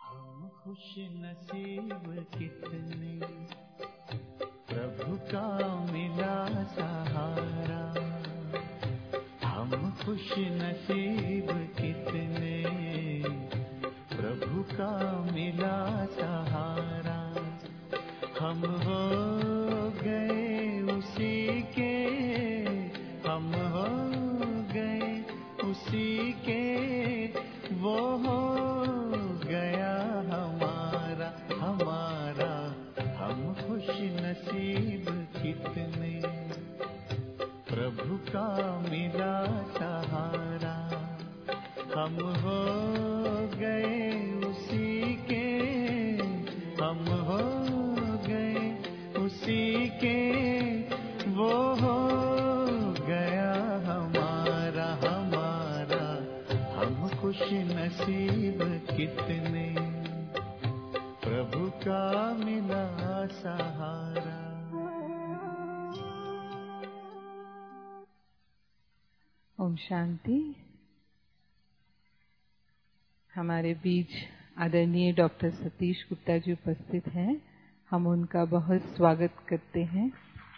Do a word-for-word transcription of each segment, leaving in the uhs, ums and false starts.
हम खुश नसीब कितने, प्रभु का मिला सहारा। हम खुश नसीब कितने, प्रभु का मिला सहारा। हम हो गए उसी के, हम हो गए उसी के, वो हो गया हमारा हमारा। हम खुश नसीब कितने, प्रभु का मिला सहारा। हम हो गए उसी के, हम हो गए उसी के, वो हो गया हमारा हमारा। हम खुश नसीब कितने, प्रभु का मिला सहारा। ओम शांति। हमारे बीच आदरणीय डॉक्टर सतीश गुप्ता जी उपस्थित हैं। हम उनका बहुत स्वागत करते हैं।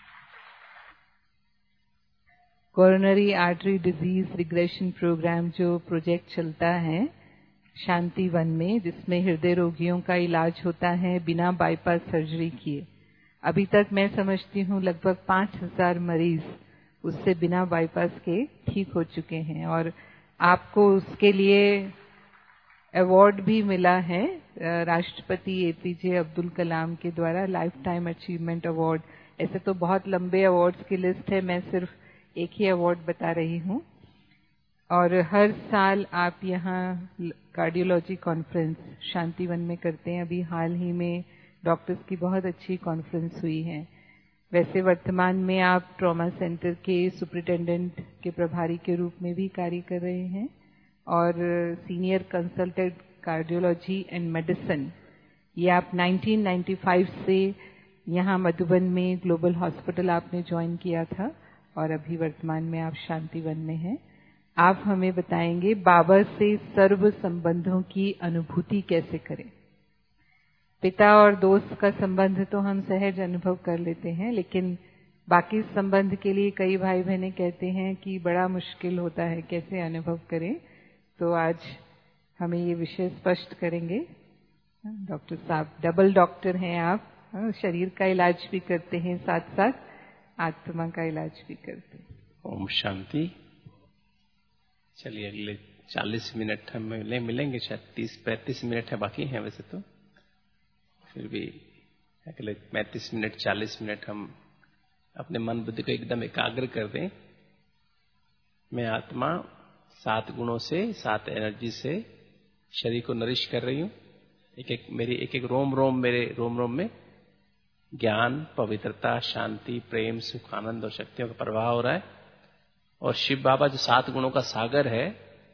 Coronary artery disease regression programme जो प्रोजेक्ट चलता है शांति वन में, जिसमें हृदय रोगियों का इलाज होता है बिना बाईपास सर्जरी किए। अभी तक मैं समझती हूँ लगभग पांच हजार मरीज उससे बिना बाईपास के ठीक हो चुके हैं, और आपको उसके लिए अवार्ड भी मिला है राष्ट्रपति एपीजे अब्दुल कलाम के द्वारा, लाइफ टाइम अचीवमेंट अवार्ड। ऐसे तो बहुत लंबे अवार्ड्स की लिस्ट है, मैं सिर्फ एक ही अवार्ड बता रही हूँ। और हर साल आप यहाँ कार्डियोलॉजी कॉन्फ्रेंस शांतिवन में करते हैं। अभी हाल ही में डॉक्टर्स की बहुत अच्छी कॉन्फ्रेंस हुई है। वैसे वर्तमान में आप ट्रॉमा सेंटर के सुपरिटेंडेंट के प्रभारी के रूप में भी कार्य कर रहे हैं, और senior consultant cardiology and medicine, ये आप नाइनटीन नाइंटी फाइव से यहाँ मधुबन में ग्लोबल हॉस्पिटल आपने ज्वाइन किया था, और अभी वर्तमान में आप शांतिवन में हैं। आप हमें बताएंगे बाबा से सर्व संबंधों की अनुभूति कैसे करें। पिता और दोस्त का संबंध तो हम सहज अनुभव कर लेते हैं, लेकिन बाकी संबंध के लिए कई भाई बहनें कहते हैं कि बड़ा मुश्किल होता है, कैसे अनुभव करें। तो आज हमें ये विषय स्पष्ट करेंगे। डॉक्टर साहब डबल डॉक्टर हैं आप, शरीर का इलाज भी करते हैं, साथ साथ आत्मा का इलाज भी करते हैं। ओम शांति। चलिए अगले चालीस मिनट हम मिले मिलेंगे शायद तीस पैंतीस मिनट है बाकी हैं वैसे तो, फिर भी अगले पैंतीस मिनट चालीस मिनट हम अपने मन बुद्धि को एकदम एकाग्र कर दें। मैं आत्मा सात गुणों से, सात एनर्जी से शरीर को नरिश कर रही हूँ। एक एक मेरी एक एक रोम रोम मेरे रोम रोम में ज्ञान, पवित्रता, शांति, प्रेम, सुख, आनंद और शक्तियों का प्रवाह हो रहा है। और शिव बाबा जो सात गुणों का सागर है,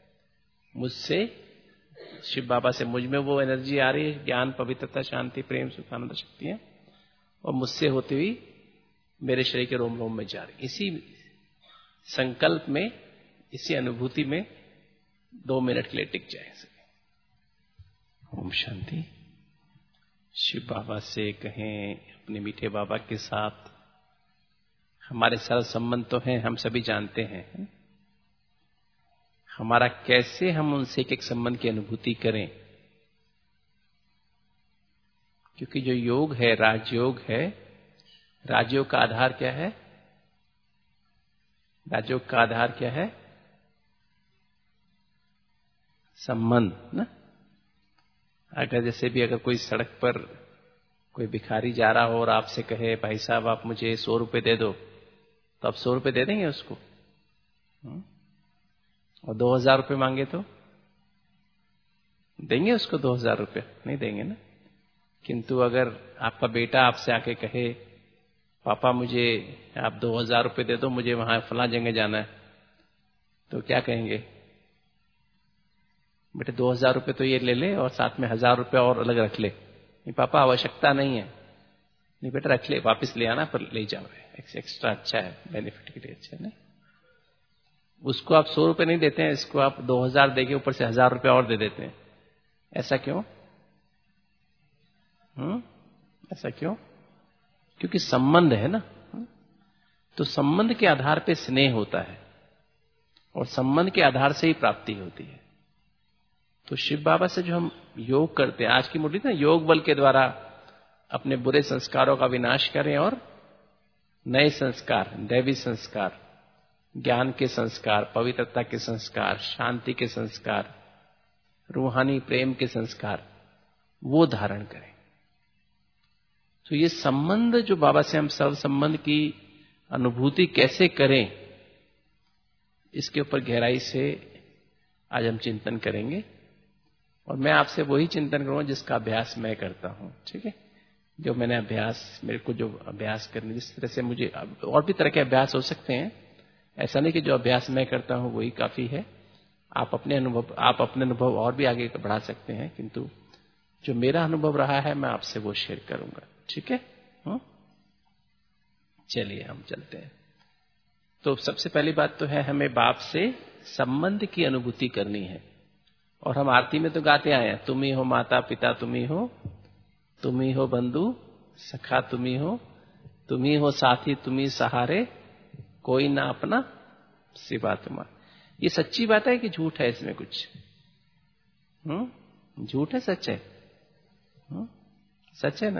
मुझसे शिव बाबा से मुझ में वो एनर्जी आ रही है, ज्ञान, पवित्रता, शांति, प्रेम, सुख, आनंद, शक्तियां, और मुझसे होती हुई मेरे शरीर के रोम रोम में जा रही। इसी संकल्प में, इसी अनुभूति में दो मिनट के लिए टिक जाए। ओम शांति। शिव बाबा से कहें, अपने मीठे बाबा के साथ हमारे सारे संबंध तो हैं, हम सभी जानते हैं। हमारा कैसे हम उनसे एक एक संबंध की अनुभूति करें, क्योंकि जो योग है, राजयोग है, राजयोग का आधार क्या है? राजयोग का आधार क्या है? संबंध ना। अगर जैसे भी अगर कोई सड़क पर कोई भिखारी जा रहा हो और आपसे कहे भाई साहब आप मुझे सौ रुपए दे दो, तो आप सौ रुपए दे देंगे उसको? और दो हजार रुपये मांगे तो देंगे उसको? दो हजार रुपये नहीं देंगे ना। किंतु अगर आपका बेटा आपसे आके कहे पापा मुझे आप दो हजार रुपये दे दो, मुझे वहां फला जगह जाना है, तो क्या कहेंगे? बेटे दो हजार रुपये तो ये ले ले और साथ में हजार रुपये और अलग रख ले। नहीं पापा आवश्यकता नहीं है। नहीं बेटा रख ले, वापस ले आना पर ले जाओ, एक्स्ट्रा अच्छा है, बेनिफिट के लिए अच्छा है। उसको आप सौ रुपए नहीं देते हैं, इसको आप दो हजार देके ऊपर से हजार रुपये और दे देते हैं। ऐसा क्यों? हम्म ऐसा क्यों? क्योंकि संबंध है ना, तो संबंध के आधार पे स्नेह होता है और संबंध के आधार से ही प्राप्ति होती है। तो शिव बाबा से जो हम योग करते हैं, आज की मुरली ना, योग बल के द्वारा अपने बुरे संस्कारों का विनाश करें और नए संस्कार, दैवी संस्कार, ज्ञान के संस्कार, पवित्रता के संस्कार, शांति के संस्कार, रूहानी प्रेम के संस्कार, वो धारण करें। तो ये संबंध जो बाबा से हम सर्व संबंध की अनुभूति कैसे करें, इसके ऊपर गहराई से आज हम चिंतन करेंगे। और मैं आपसे वही चिंतन करूंगा जिसका अभ्यास मैं करता हूं, ठीक है? जो मैंने अभ्यास, मेरे को जो अभ्यास करने, जिस तरह से मुझे, और भी तरह के अभ्यास हो सकते हैं, ऐसा नहीं कि जो अभ्यास मैं करता हूं वही काफी है। आप अपने अनुभव आप अपने अनुभव और भी आगे बढ़ा सकते हैं, किंतु जो मेरा अनुभव रहा है मैं आपसे वो शेयर करूंगा, ठीक है? हुँ? चलिए हम चलते हैं। तो सबसे पहली बात तो है हमें बाप से संबंध की अनुभूति करनी है। और हम आरती में तो गाते आए हैं, तुम ही हो माता पिता, तुम ही हो, तुम ही हो बंधु सखा, तुम ही हो, तुम ही हो साथी, तुम ही सहारे, कोई ना अपना सिवा तुम्हारा। ये सच्ची बात है कि झूठ है इसमें कुछ? हम्म झूठ है, सच है? हुँ? सच है ना?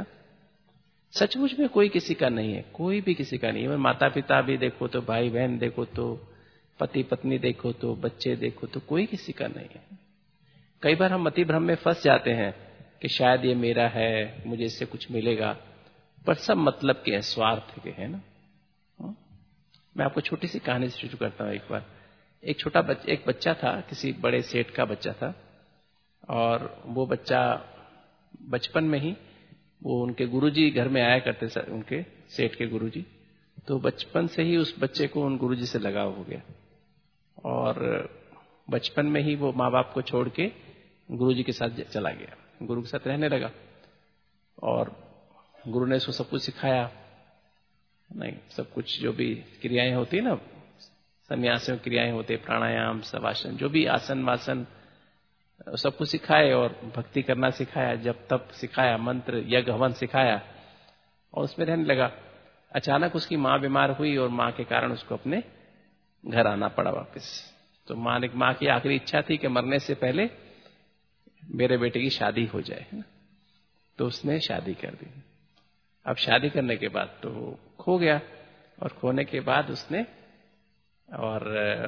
सचमुच में कोई किसी का नहीं है, कोई भी किसी का नहीं है। माता पिता भी देखो तो, भाई बहन देखो तो, पति पत्नी देखो तो, बच्चे देखो तो, कोई किसी का नहीं है। कई बार हम मति भ्रम में फंस जाते हैं कि शायद ये मेरा है, मुझे इससे कुछ मिलेगा, पर सब मतलब के हैं, स्वार्थ के हैं ना। हुँ? मैं आपको छोटी सी कहानी से शुरू करता हूँ। एक बार एक छोटा बच्चा, एक बच्चा था, किसी बड़े सेठ का बच्चा था, और वो बच्चा बचपन में ही, वो उनके गुरुजी घर में आया करते, उनके सेठ के गुरुजी, तो बचपन से ही उस बच्चे को उन गुरुजी से लगाव हो गया। और बचपन में ही वो माँ बाप को छोड़ के गुरुजी के साथ चला गया, गुरु के साथ रहने लगा। और गुरु ने उसको सब कुछ सिखाया, नहीं सब कुछ जो भी क्रियाएं होती है ना, सन्यासियों क्रियाएं होती है, प्राणायाम, शवासन, जो भी आसन वासन, सब कुछ सिखाए और भक्ति करना सिखाया, जब तब सिखाया, मंत्र यज्ञ हवन सिखाया, और उसमें रहने लगा। अचानक उसकी माँ बीमार हुई और माँ के कारण उसको अपने घर आना पड़ा वापस। तो माँ ने माँ की आखिरी इच्छा थी कि मरने से पहले मेरे बेटे की शादी हो जाए, है ना? तो उसने शादी कर दी। अब शादी करने के बाद तो खो गया, और खोने के बाद उसने, और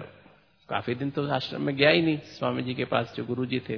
काफी दिन तो आश्रम में गया ही नहीं, स्वामी जी के पास जो गुरु जी थे,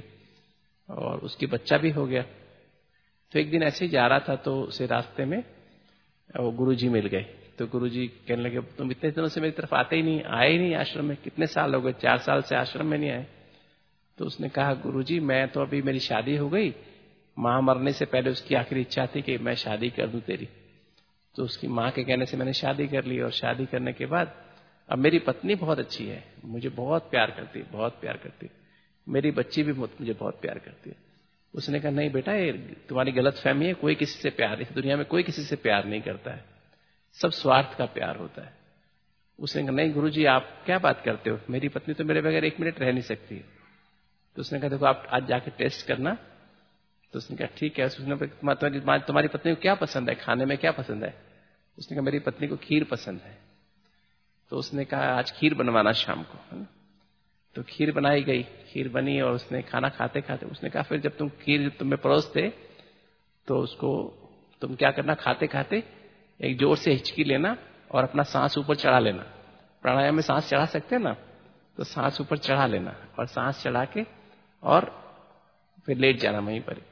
और उसकी बच्चा भी हो गया। तो एक दिन ऐसे ही जा रहा था, तो उसे रास्ते में वो गुरु जी मिल गए। तो गुरु जी कहने लगे, तुम इतने दिनों से मेरी तरफ आते ही नहीं, आए ही नहीं आश्रम में, कितने साल हो गए? चार साल से आश्रम में नहीं आए। तो उसने कहा, गुरु जी मैं तो अभी, मेरी शादी हो गई, माँ मरने से पहले उसकी आखिरी इच्छा थी कि मैं शादी कर दूं तेरी। तो उसकी माँ के कहने से मैंने शादी कर ली, और शादी करने के बाद अब मेरी पत्नी बहुत अच्छी है, मुझे बहुत प्यार करती है, बहुत प्यार करती है, मेरी बच्ची भी मुझे बहुत प्यार करती है। उसने कहा, नहीं बेटा, ये तुम्हारी गलत फहमी है, कोई किसी से प्यार, इस दुनिया में कोई किसी से प्यार नहीं करता है, सब स्वार्थ का प्यार होता है। उसने कहा, नहीं गुरुजी आप क्या बात करते हो, मेरी पत्नी तो मेरे बगैर एक मिनट रह नहीं सकती है। तो उसने कहा, देखो आप आज जाके टेस्ट करना। तो उसने कहा, ठीक है। उसने कहा, तुम्हारी पत्नी को क्या पसंद है, खाने में क्या पसंद है? उसने कहा, मेरी पत्नी को खीर पसंद है। तो उसने कहा, आज खीर बनवाना शाम को, है ना? तो खीर बनाई गई, खीर बनी, और उसने खाना खाते खाते उसने कहा, फिर जब तुम खीर तुम्हें परोसते तो उसको तुम क्या करना, खाते खाते एक जोर से हिचकी लेना और अपना सांस ऊपर चढ़ा लेना। प्राणायाम में सांस चढ़ा सकते हैं ना, तो सांस ऊपर चढ़ा लेना, और सांस चढ़ा के और फिर लेट जाना वहीं पर।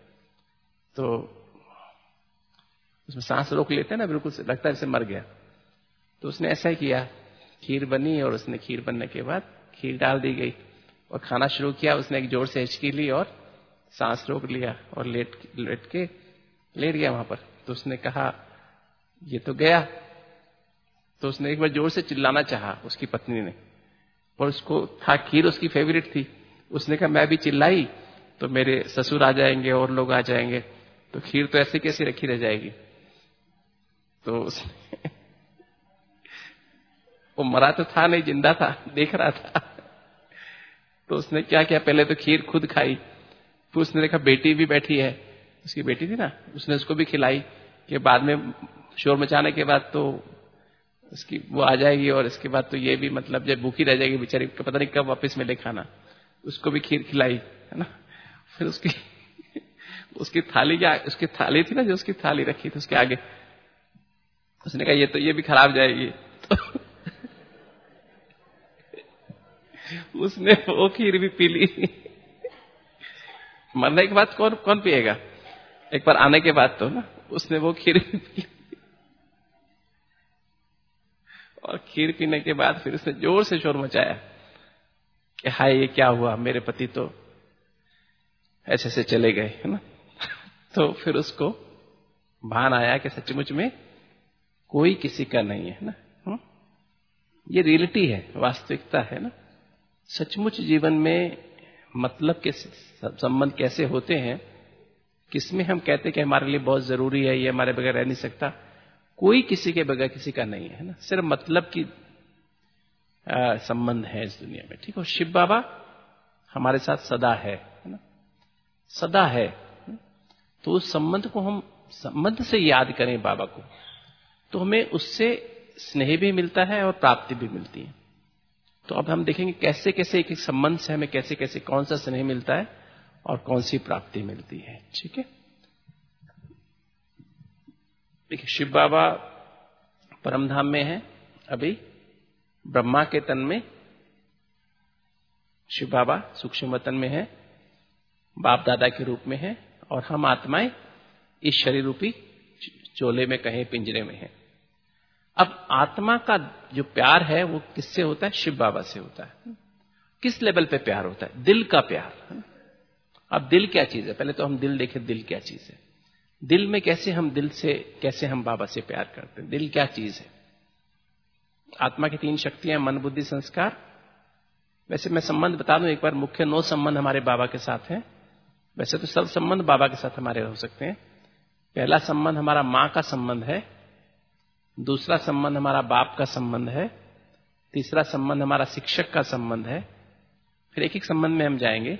तो उसमें सांस रोक लेते हैं ना, बिल्कुल लगता है जैसे मर गया। तो उसने ऐसा ही किया, खीर बनी, और उसने खीर बनने के बाद खीर डाल दी गई और खाना शुरू किया। उसने एक जोर से हिचकी ली और सांस रोक लिया और लेट लेट के लेट गया वहां पर। तो उसने कहा, ये तो गया। तो उसने एक बार जोर से चिल्लाना चाहा उसकी पत्नी ने, और उसको था खीर उसकी फेवरेट थी। उसने कहा, मैं भी चिल्लाई तो मेरे ससुर आ जाएंगे और लोग आ जाएंगे, तो खीर तो ऐसे कैसे रखी रह जाएगी। तो उसने वो मरा तो था नहीं, जिंदा था, देख रहा था। तो उसने क्या किया, पहले तो खीर खुद खाई, फिर उसने देखा बेटी भी बैठी है, उसकी बेटी थी ना, उसने उसको भी खिलाई कि बाद में शोर मचाने के बाद तो उसकी वो आ जाएगी और इसके बाद तो ये भी मतलब जब भूखी रह जाएगी बेचारी, पता नहीं कब वापस मिले खाना। उसको भी खीर खिलाई, है ना। फिर उसकी उसकी थाली क्या, उसकी थाली थी ना, जो उसकी थाली रखी थी उसके आगे, उसने कहा ये तो ये भी खराब जाएगी, तो उसने वो खीर भी पी ली। मरने के बाद कौन कौन पिएगा, एक बार आने के बाद तो ना, उसने वो खीर भी पी ली। और खीर पीने के बाद फिर उसने जोर से शोर मचाया कि हाय ये क्या हुआ, मेरे पति तो ऐसे ऐसे चले गए, है ना। तो फिर उसको भान आया कि सचमुच में कोई किसी का नहीं है ना। हुँ? ये रियलिटी है, वास्तविकता है ना। सचमुच जीवन में मतलब के संबंध कैसे होते हैं, किसमें हम कहते हैं कि हमारे लिए बहुत जरूरी है, ये हमारे बगैर रह नहीं सकता। कोई किसी के बगैर किसी का नहीं है ना, सिर्फ मतलब की संबंध है इस दुनिया में, ठीक है। शिव बाबा हमारे साथ सदा है, है ना, सदा है। तो उस संबंध को हम संबंध से याद करें बाबा को, तो हमें उससे स्नेह भी मिलता है और प्राप्ति भी मिलती है। तो अब हम देखेंगे कैसे कैसे एक एक संबंध से हमें कैसे कैसे कौन सा स्नेह मिलता है और कौन सी प्राप्ति मिलती है, ठीक है। देखिए शिव बाबा परमधाम में है, अभी ब्रह्मा के तन में शिव बाबा सूक्ष्म वतन में है, बाप दादा के रूप में है, और हम आत्माएं इस शरीर रूपी चोले में कहें पिंजरे में है। अब आत्मा का जो प्यार है वो किससे होता है, शिव बाबा से होता है। किस लेवल पे प्यार होता है, दिल का प्यार। अब दिल क्या चीज है, पहले तो हम दिल देखें, दिल क्या चीज है। दिल में कैसे हम दिल से कैसे हम बाबा से प्यार करते हैं, दिल क्या चीज है। आत्मा की तीन शक्तियां, मन बुद्धि संस्कार। वैसे मैं संबंध बता दूं एक बार, मुख्य नौ संबंध हमारे बाबा के साथ हैं। वैसे तो सब संबंध बाबा के साथ हमारे हो सकते हैं। पहला संबंध हमारा मां का संबंध है, दूसरा संबंध हमारा बाप का संबंध है, तीसरा संबंध हमारा शिक्षक का संबंध है। फिर एक एक संबंध में हम जाएंगे।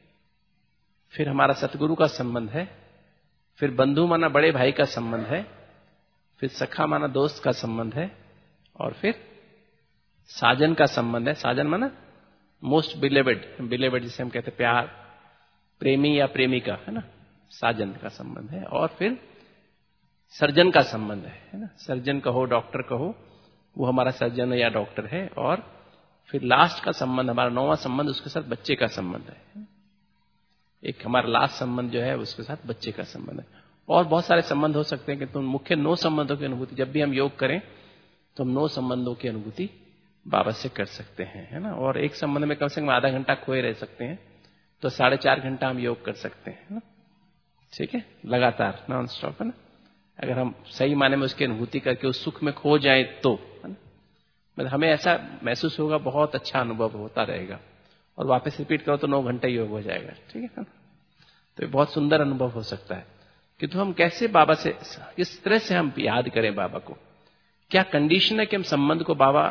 फिर हमारा सतगुरु का संबंध है, फिर बंधु माना बड़े भाई का संबंध है, फिर सखा माना दोस्त का संबंध है, और फिर साजन का संबंध है। साजन माना मोस्ट बिलेवेड, बिलेवेड जिसे हम कहते हैं प्यार, प्रेमी या प्रेमिका, है ना, साजन का संबंध है। और फिर सर्जन का संबंध है, है ना, सर्जन कहो डॉक्टर कहो, वो हमारा सर्जन या डॉक्टर है। और फिर लास्ट का संबंध हमारा नौवां संबंध, उसके साथ बच्चे का संबंध है। एक हमारा लास्ट संबंध जो है उसके साथ बच्चे का संबंध है। और बहुत सारे संबंध हो सकते हैं कि तुम मुख्य नौ संबंधों की अनुभूति जब भी हम योग करें तो हम नौ संबंधों की अनुभूति बाबा से कर सकते हैं, है ना। और एक संबंध में कम से कम आधा घंटा खोए रह सकते हैं, तो साढ़े चार घंटा हम योग कर सकते हैं, है ना, ठीक है, लगातार नॉन स्टॉप, है ना। अगर हम सही माने में उसकी अनुभूति करके उस सुख में खो जाए तो, है ना, मतलब हमें ऐसा महसूस होगा, बहुत अच्छा अनुभव होता रहेगा। और वापस रिपीट करो तो नौ घंटे योग हो जाएगा, ठीक है। तो बहुत सुंदर अनुभव हो सकता है कि तो हम कैसे बाबा से, किस तरह से हम याद करें बाबा को, क्या कंडीशन है कि हम संबंध को बाबा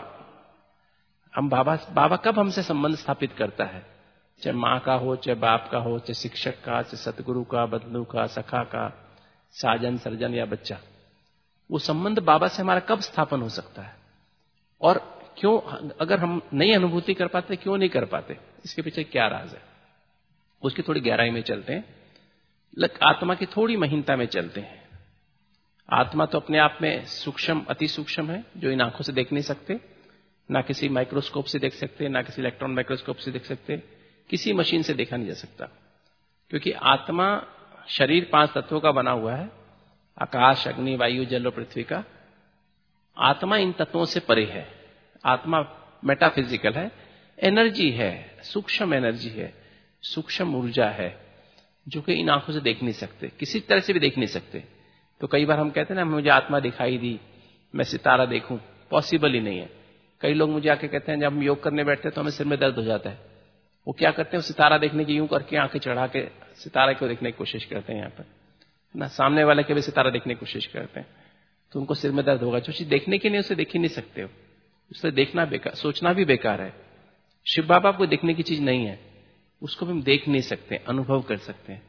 हम बाबा बाबा कब हमसे संबंध स्थापित करता है, चाहे माँ का हो, चाहे बाप का हो, चाहे शिक्षक का, चाहे सतगुरु का, बंधु का, सखा का, साजन सर्जन या बच्चा, वो संबंध बाबा से हमारा कब स्थापन हो सकता है और क्यों, अगर हम नई अनुभूति कर पाते क्यों नहीं कर पाते, इसके पीछे क्या राज है, उसकी थोड़ी गहराई में चलते हैं, आत्मा की थोड़ी महीनता में चलते हैं। आत्मा तो अपने आप में सूक्ष्म, अति सूक्ष्म है, जो इन आंखों से देख नहीं सकते, ना किसी माइक्रोस्कोप से देख सकते, ना किसी इलेक्ट्रॉन माइक्रोस्कोप से देख सकते, किसी मशीन से देखा नहीं जा सकता, क्योंकि आत्मा शरीर पांच तत्वों का बना हुआ है, आकाश, अग्नि, वायु, जल और पृथ्वी का। आत्मा इन तत्वों से परे है, आत्मा मेटाफिजिकल है, एनर्जी है, सूक्ष्म एनर्जी है, सूक्ष्म ऊर्जा है, जो कि इन आंखों से देख नहीं सकते, किसी तरह से भी देख नहीं सकते। तो कई बार हम कहते हैं ना, मुझे आत्मा दिखाई दी, मैं सितारा देखूं, पॉसिबल ही नहीं है। कई लोग मुझे आके कहते हैं जब हम योग करने बैठते हैं तो हमें सिर में दर्द हो जाता है, वो क्या करते हैं, सितारा देखने की यूं करके आंखें चढ़ा के सितारे को देखने की कोशिश करते हैं, यहाँ पर ना सामने वाले के भी सितारा देखने की कोशिश करते हैं, तो उनको सिर में दर्द होगा। जो चीज देखने की नहीं उसे देख ही नहीं सकते हो, उसे देखना बेकार, सोचना भी बेकार है। शिव बाबा को देखने की चीज नहीं है, उसको भी हम देख नहीं सकते, अनुभव कर सकते हैं।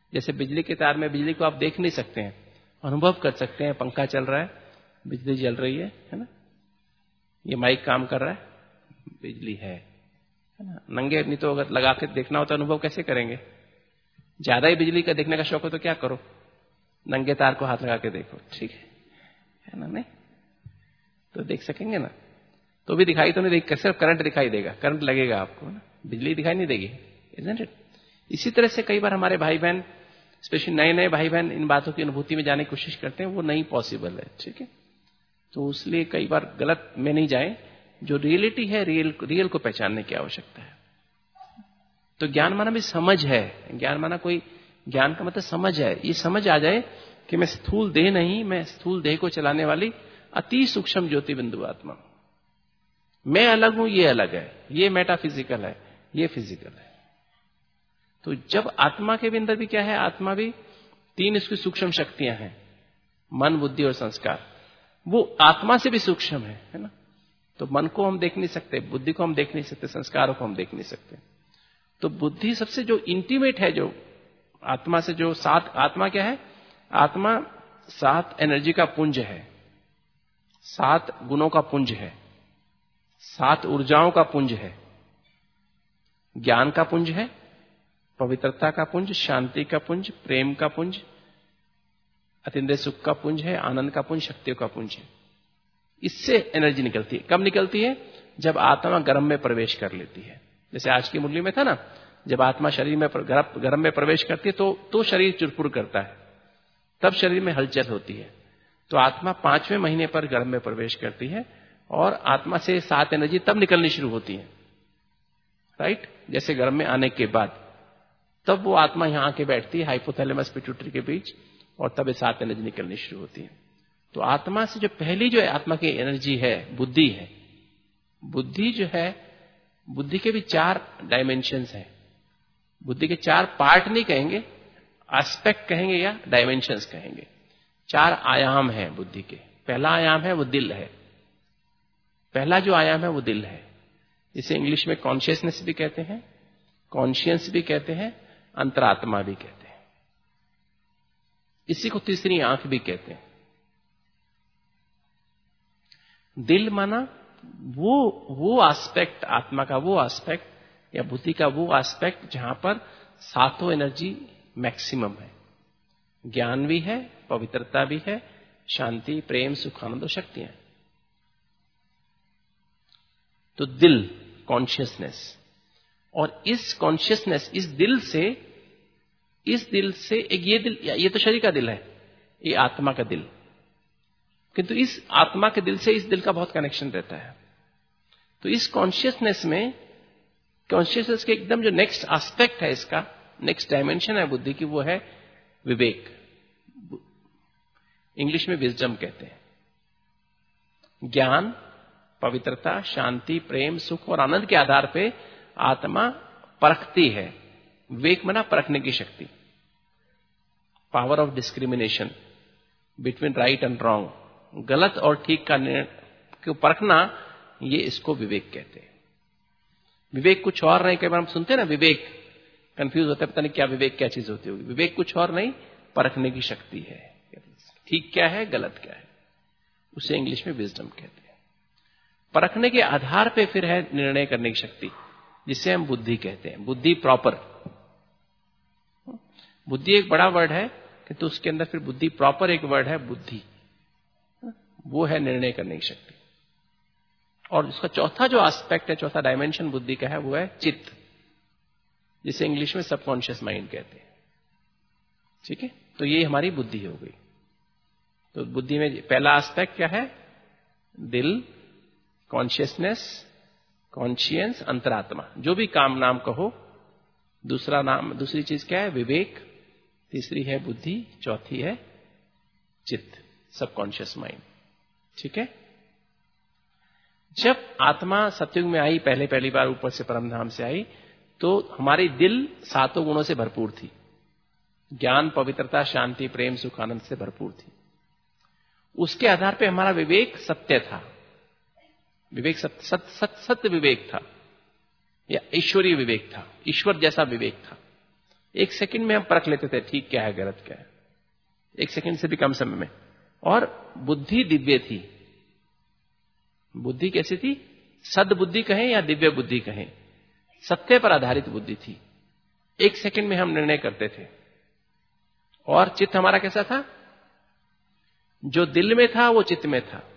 जैसे बिजली के तार में बिजली को आप देख नहीं सकते हैं, अनुभव कर सकते हैं। पंखा चल रहा है, बिजली जल रही है, है ना। ये माइक काम कर रहा है, बिजली है, है ना। नंगे नहीं तो अगर लगा के देखना हो तो अनुभव कैसे करेंगे? ज्यादा ही बिजली का देखने का शौक हो तो क्या करो, नंगे तार को हाथ लगा के देखो, ठीक है, है ना। नहीं तो देख सकेंगे ना, तो भी दिखाई तो नहीं देगी, सिर्फ करंट दिखाई देगा, करंट लगेगा आपको ना, बिजली दिखाई नहीं देगी, इजंट इट। इसी तरह से कई बार हमारे भाई बहन, स्पेशली नए नए भाई बहन, इन बातों की अनुभूति में जाने की कोशिश करते हैं, वो नहीं पॉसिबल है, ठीक है। तो इसलिए कई बार गलत में नहीं जाए, जो रियलिटी है रियल रियल को पहचानने की आवश्यकता है। तो ज्ञान माना भी समझ है, ज्ञान माना कोई, ज्ञान का मतलब समझ है। ये समझ आ जाए कि मैं स्थूल देह नहीं, मैं स्थूल देह को चलाने वाली अति सूक्ष्म ज्योति बिंदु आत्मा, मैं अलग हूं, ये अलग है, ये मेटाफिजिकल है, ये फिजिकल है। तो जब आत्मा के भी अंदर भी क्या है, आत्मा भी तीन इसकी सूक्ष्म शक्तियां हैं, मन, बुद्धि और संस्कार, वो आत्मा से भी सूक्ष्म है, है ना। तो मन को हम देख नहीं सकते, बुद्धि को हम देख नहीं सकते, संस्कारों को हम देख नहीं सकते। तो बुद्धि सबसे जो इंटीमेट है, जो आत्मा से जो सात, आत्मा क्या है, आत्मा सात एनर्जी का पुंज है, सात गुणों का पुंज है, सात ऊर्जाओं का पुंज है। ज्ञान का पुंज है, पवित्रता का पुंज, शांति का पुंज, प्रेम का पुंज, अतीन्द्रिय सुख का पुंज है, आनंद का पुंज, शक्तियों का पुंज है। इससे एनर्जी निकलती है। कब निकलती है? जब आत्मा गर्भ में प्रवेश कर लेती है। जैसे आज की मुरली में था ना, जब आत्मा शरीर में गर्भ में प्रवेश करती है तो तो शरीर चुरपुर करता है, तब शरीर में हलचल होती है। तो आत्मा पांचवें महीने पर गर्भ में प्रवेश करती है और आत्मा से सात एनर्जी तब निकलनी शुरू होती है, राइट। जैसे गर्भ में आने के बाद तब वो आत्मा यहां आके बैठती है हाइपोथैलेमस पिट्यूटरी के बीच, और तब ये सात एनर्जी निकलनी शुरू होती है। तो आत्मा से जो पहली जो है आत्मा की एनर्जी है, बुद्धि है। बुद्धि जो है, बुद्धि के भी चार डायमेंशंस हैं। बुद्धि के चार पार्ट नहीं कहेंगे, एस्पेक्ट कहेंगे या डायमेंशंस कहेंगे। चार आयाम हैं बुद्धि के। पहला आयाम है वो दिल है, पहला जो आयाम है वो दिल है, जिसे इंग्लिश में कॉन्शियसनेस भी कहते हैं, कॉन्शियंस भी कहते हैं, अंतरात्मा भी कहते हैं। इसी को तीसरी आंख भी कहते हैं। दिल माना वो वो एस्पेक्ट, आत्मा का वो एस्पेक्ट या बुद्धि का वो एस्पेक्ट जहां पर सातों एनर्जी मैक्सिमम है। ज्ञान भी है, पवित्रता भी है, शांति, प्रेम, सुख, आनंद और शक्तियां। तो दिल, कॉन्शियसनेस, और इस कॉन्शियसनेस, इस दिल से, इस दिल से एक ये दिल, ये तो शरीर का दिल है, ये आत्मा का दिल, किंतु इस आत्मा के दिल से इस दिल का बहुत कनेक्शन रहता है। तो इस कॉन्शियसनेस में, कॉन्शियसनेस के एकदम जो नेक्स्ट एस्पेक्ट है, इसका नेक्स्ट डायमेंशन है बुद्धि की, वो है विवेक। इंग्लिश में विजडम कहते हैं। ज्ञान, पवित्रता, शांति, प्रेम, सुख और आनंद के आधार पे आत्मा परखती है। विवेक मना परखने की शक्ति, power of discrimination between right and wrong, गलत और ठीक का निर्णय को परखना, ये इसको विवेक कहते हैं। विवेक कुछ और नहीं। कई बार हम सुनते हैं ना, विवेक, कंफ्यूज होता है, पता नहीं क्या विवेक, क्या चीज होती होगी। विवेक कुछ और नहीं, परखने की शक्ति है, ठीक क्या है, गलत क्या है, उसे इंग्लिश में विजडम कहते हैं। परखने के आधार पे फिर है निर्णय करने की शक्ति, जिसे हम बुद्धि कहते हैं। बुद्धि प्रॉपर, बुद्धि एक बड़ा वर्ड है किंतु उसके अंदर फिर बुद्धि प्रॉपर एक वर्ड है, बुद्धि, वो है निर्णय करने की शक्ति। और उसका चौथा जो एस्पेक्ट है, चौथा डायमेंशन बुद्धि का है, वो है चित्त, जिसे इंग्लिश में सबकॉन्शियस माइंड कहते हैं। ठीक है, तो ये हमारी बुद्धि हो गई। तो बुद्धि में पहला एस्पेक्ट क्या है? दिल, कॉन्शियसनेस, कॉन्शियंस, अंतरात्मा, जो भी काम नाम कहो। दूसरा नाम, दूसरी चीज क्या है? विवेक। तीसरी है बुद्धि, चौथी है चित्त, सबकॉन्शियस माइंड। ठीक है। जब आत्मा सतयुग में आई, पहले पहली बार ऊपर से परमधाम से आई, तो हमारी दिल सातों गुणों से भरपूर थी। ज्ञान, पवित्रता, शांति, प्रेम, सुख, आनंद से भरपूर थी। उसके आधार पे हमारा विवेक सत्य था। विवेक सत्य सत, सत, सत्य विवेक था या ईश्वरीय विवेक था, ईश्वर जैसा विवेक था। एक सेकंड में हम परख लेते थे ठीक क्या है गलत क्या है, एक सेकंड से भी कम समय में। और बुद्धि दिव्य थी। बुद्धि कैसी थी? सद्बुद्धि कहें या दिव्य बुद्धि कहें, सत्य पर आधारित बुद्धि थी। एक सेकंड में हम निर्णय करते थे। और चित्त हमारा कैसा था? जो दिल में था वो चित्त में था।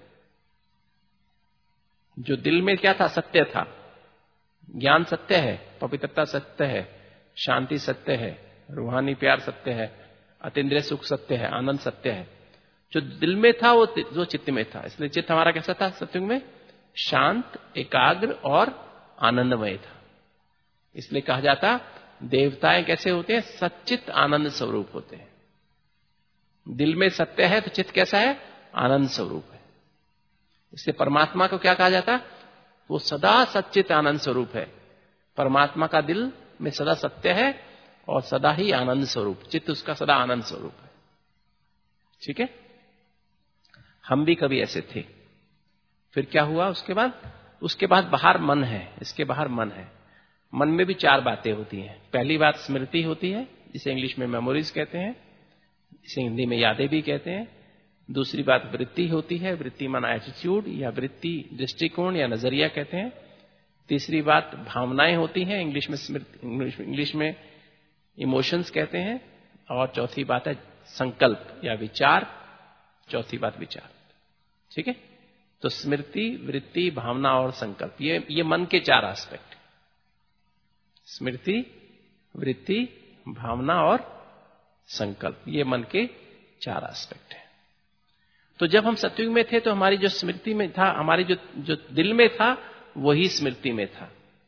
जो दिल में क्या था? सत्य था। ज्ञान सत्य है, पवित्रता सत्य है, शांति सत्य है, रूहानी प्यार सत्य है, अतीन्द्रिय सुख सत्य है, आनंद सत्य है। जो दिल में था वो जो चित्त में था। इसलिए चित्त हमारा कैसा था सत्युग में? शांत, एकाग्र और आनंदमय था। इसलिए कहा जाता देवताएं कैसे होते हैं? सच्चित आनंद स्वरूप होते हैं। दिल में सत्य है तो चित्त कैसा है? आनंद स्वरूप है। इसलिए परमात्मा को क्या कहा जाता? वो सदा सच्चित आनंद स्वरूप है। परमात्मा का दिल में सदा सत्य है और सदा ही आनंद स्वरूप, चित्त उसका सदा आनंद स्वरूप है। ठीक है, हम भी कभी ऐसे थे। फिर क्या हुआ उसके बाद? उसके बाद बाहर मन है, इसके बाहर मन है। मन में भी चार बातें होती हैं। पहली बात स्मृति होती है, जिसे इंग्लिश में मेमोरीज कहते हैं, इसे हिंदी में यादें भी कहते हैं। दूसरी बात वृत्ति होती है, वृत्ति माना एटीट्यूड या वृत्ति दृष्टिकोण या नजरिया कहते हैं। तीसरी बात भावनाएं होती हैं, इंग्लिश में स्मृति, इंग्लिश में इमोशंस कहते हैं। और चौथी बात है संकल्प या विचार। चौथी बात विचार। ठीक है, तो स्मृति, वृत्ति, भावना और संकल्प, ये ये मन के चार एस्पेक्ट। स्मृति, वृत्ति, भावना और संकल्प, ये मन के चार एस्पेक्ट हैं। तो जब हम सतयुग में थे तो हमारी जो स्मृति में था, हमारी जो जो दिल में था वही स्मृति में था।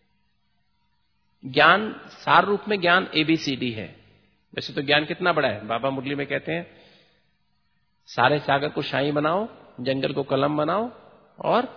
ज्ञान सार रूप में ज्ञान एबीसीडी है। वैसे तो ज्ञान कितना बड़ा है? बाबा मुरली में कहते हैं सारे सागर को शाही बनाओ, जंगल को कलम बनाओ और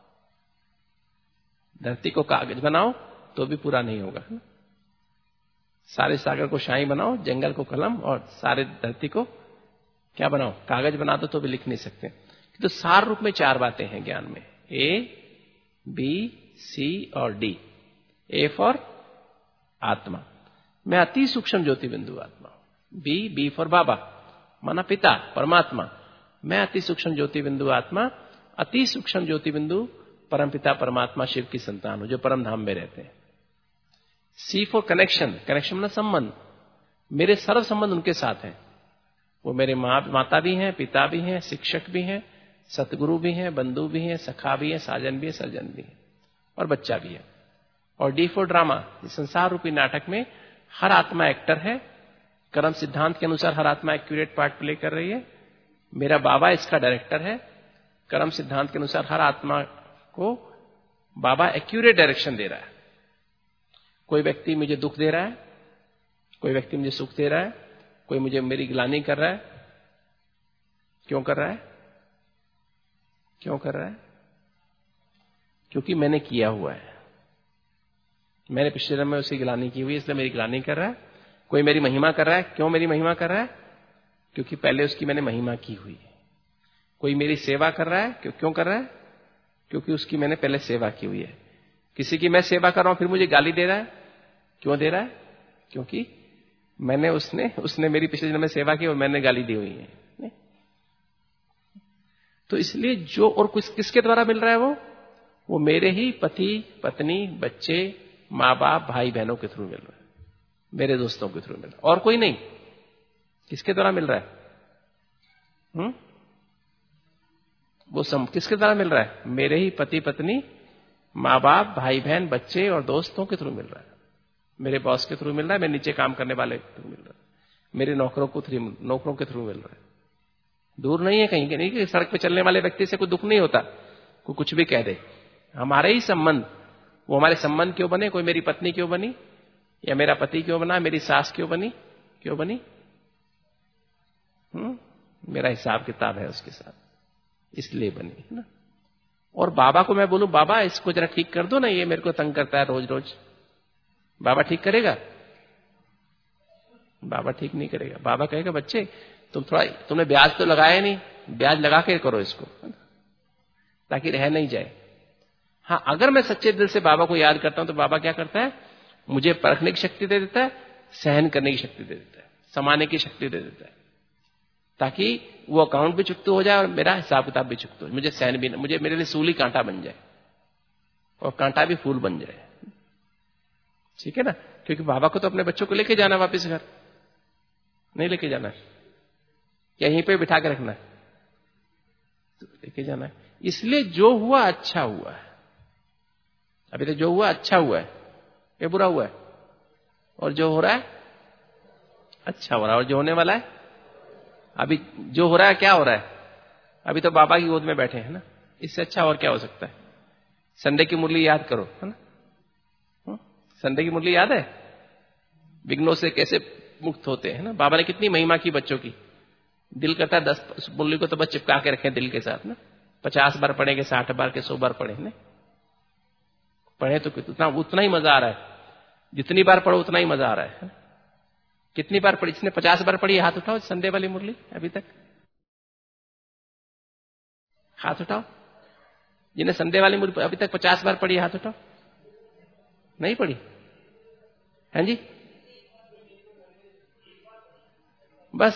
धरती को कागज बनाओ तो भी पूरा नहीं होगा। सारे सागर को शाही बनाओ, जंगल को कलम और सारे धरती को क्या बनाओ? कागज बना दो तो भी लिख नहीं सकते। तो सार रूप में चार बातें हैं ज्ञान में, ए, बी, सी और डी। ए फॉर आत्मा, मैं अति सूक्ष्म ज्योति बिंदु आत्मा हूं। बी, बी फॉर बाबा, माना पिता परमात्मा, मैं अति सूक्ष्म ज्योति बिंदु आत्मा, अति सूक्ष्म ज्योति बिंदु परमपिता परमात्मा शिव की संतान हूं जो परम धाम में रहते हैं। सी फॉर कनेक्शन, कनेक्शन मतलब संबंध, मेरे सर्व संबंध उनके साथ हैं। वो मेरे माँ माता भी हैं, पिता भी हैं, शिक्षक भी हैं, सतगुरु भी हैं, बंधु भी हैं, सखा भी हैं, साजन भी है, सर्जन भी है और बच्चा भी है। और डी फॉर ड्रामा, इस संसार रूपी नाटक में हर आत्मा एक्टर है। कर्म सिद्धांत के अनुसार हर आत्मा एक्यूरेट पार्ट प्ले कर रही है। मेरा बाबा इसका डायरेक्टर है। कर्म सिद्धांत के अनुसार हर आत्मा को बाबा एक्यूरेट डायरेक्शन दे रहा है। कोई व्यक्ति मुझे दुख दे रहा है, कोई व्यक्ति मुझे सुख दे रहा है, कोई मुझे मेरी गिलानी कर रहा है। क्यों कर रहा है? क्यों कर रहा है? क्योंकि मैंने किया हुआ है, मैंने पिछले जन्म में उसकी गिलानी की हुई है, इसलिए मेरी गिलानी कर रहा है। कोई मेरी महिमा कर रहा है। क्यों मेरी महिमा कर रहा है? क्योंकि पहले उसकी मैंने महिमा की हुई है। कोई मेरी सेवा कर रहा है। क्यों क्यों कर रहा है? क्योंकि उसकी मैंने पहले सेवा की हुई है। किसी की मैं सेवा कर रहा हूं फिर मुझे गाली दे रहा है। क्यों दे रहा है? क्योंकि मैंने उसने उसने मेरी पिछले जन्म में सेवा की और मैंने गाली दी हुई है। नहीं? तो इसलिए जो और कुछ किसके द्वारा मिल रहा है वो वो मेरे ही पति, पत्नी, बच्चे, माँ बाप, भाई बहनों के थ्रू मिल रहा है, मेरे दोस्तों के थ्रू मिल रहा है, और कोई नहीं। किसके द्वारा मिल रहा है? हम्म वो सम किसके द्वारा मिल रहा है? मेरे ही पति, पत्नी, माँ बाप, भाई बहन, बच्चे और दोस्तों के थ्रू मिल रहा है। मेरे बॉस के थ्रू मिल रहा है, मेरे नीचे काम करने वाले के थ्रू मिल रहा है, मेरे नौकरों को थ्रू नौकरों के थ्रू मिल रहा है। दूर नहीं है कहीं के नहीं कि सड़क पे चलने वाले व्यक्ति से कोई दुख नहीं होता, कोई कुछ भी कह दे। हमारे ही संबंध, वो हमारे संबंध क्यों बने? कोई मेरी पत्नी क्यों बनी, या मेरा पति क्यों बना, मेरी सास क्यों बनी, क्यों बनी? हम्म मेरा हिसाब किताब है उसके साथ, इसलिए बनी है ना। और बाबा को मैं बोलूं बाबा इसको जरा ठीक कर दो ना, ये मेरे को तंग करता है रोज रोज, बाबा ठीक करेगा? बाबा ठीक नहीं करेगा। बाबा कहेगा बच्चे तुम थोड़ा, तुमने ब्याज तो लगाया नहीं, ब्याज लगा के करो इसको ताकि रह नहीं जाए। हाँ, अगर मैं सच्चे दिल से बाबा को याद करता हूं तो बाबा क्या करता है? मुझे परखने की शक्ति दे देता है, सहन करने की शक्ति दे देता है, समाने की शक्ति दे देता है, ताकि वो अकाउंट भी चुकता हो जाए और मेरा हिसाब किताब भी चुकता हो, मुझे सहन भी, मुझे मेरे लिए सूली कांटा बन जाए और कांटा भी फूल बन जाए। ठीक है ना, क्योंकि बाबा को तो अपने बच्चों को लेके जाना वापस घर, नहीं लेके जाना, क्या यहीं पे बिठा के रखना है, तो लेके जाना है। इसलिए जो हुआ अच्छा हुआ है, अभी तक जो हुआ अच्छा हुआ है, ये बुरा हुआ है, और जो हो रहा है अच्छा हो रहा है, और जो होने वाला है, अभी जो हो रहा है क्या हो रहा है, अभी तो बाबा की गोद में बैठे हैं ना, इससे अच्छा और क्या हो सकता है। संडे की मुरली याद करो, है ना, संडे की मुरली याद है, विघ्नों से कैसे मुक्त होते हैं ना। बाबा ने कितनी महिमा की बच्चों की, दिल करता है दस मुरली को तो बस चिपका के रखें दिल के साथ ना, पचास बार पढ़ेंगे, साठ बार के सौ बार पढ़े ना, पढ़े तो उतना उतना ही मजा आ रहा है, जितनी बार पढ़ो उतना ही मजा आ रहा है। कितनी बार पढ़ी, जिसने पचास बार पढ़ी हाथ उठाओ, संडे वाली मुरली अभी तक हाथ उठाओ, जिन्हें संडे वाली मुरली अभी तक पचास बार पढ़ी हाथ उठाओ, नहीं पढ़ी, हैं जी, बस।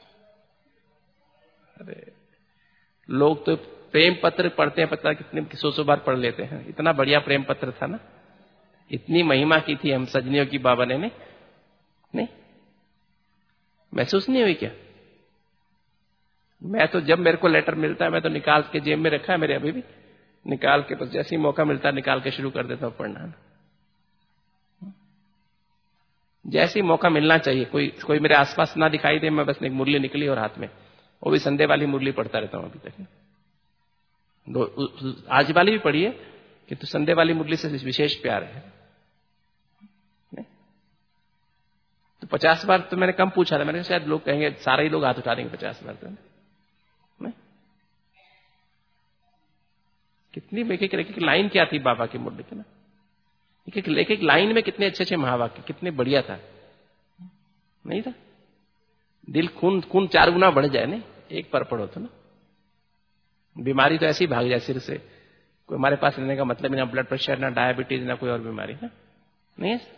अरे लोग तो प्रेम पत्र पढ़ते हैं, पता कितने सौ सौ बार पढ़ लेते हैं, इतना बढ़िया प्रेम पत्र था ना, इतनी महिमा की थी हम सजनियों की बाबा ने, नहीं नहीं महसूस नहीं हुई क्या? मैं तो जब मेरे को लेटर मिलता है मैं तो निकाल के जेब में रखा है मेरे, अभी भी निकाल के, बस जैसे ही मौका मिलता है निकाल के शुरू कर देता हूं पढ़ना ना, जैसे ही मौका मिलना चाहिए। कोई कोई मेरे आसपास ना दिखाई दे, मैं बस एक मुरली निकली और हाथ में, वो भी संडे वाली मुरली पढ़ता रहता हूं अभी तक। आज वाली भी पढ़ी है, किंतु संडे वाली मुरली से विशेष प्यार है। तो पचास बार तो मैंने कम पूछा था, मैंने शायद लोग कहेंगे सारे ही लोग हाथ उठा देंगे पचास बार, तो नहीं। कितनी एक एक एक लाइन क्या थी बाबा की मुरली की ना, एक एक एक एक लाइन में कितने अच्छे अच्छे महावाक्य, कितने बढ़िया था, नहीं था? दिल खून खून चार गुना बढ़ जाए नहीं एक पर पढ़ो तो ना, बीमारी तो ऐसी भाग जाए सिर से, कोई हमारे पास रहने का मतलब ना ब्लड प्रेशर, ना डायबिटीज, ना कोई और बीमारी, ना नहीं है।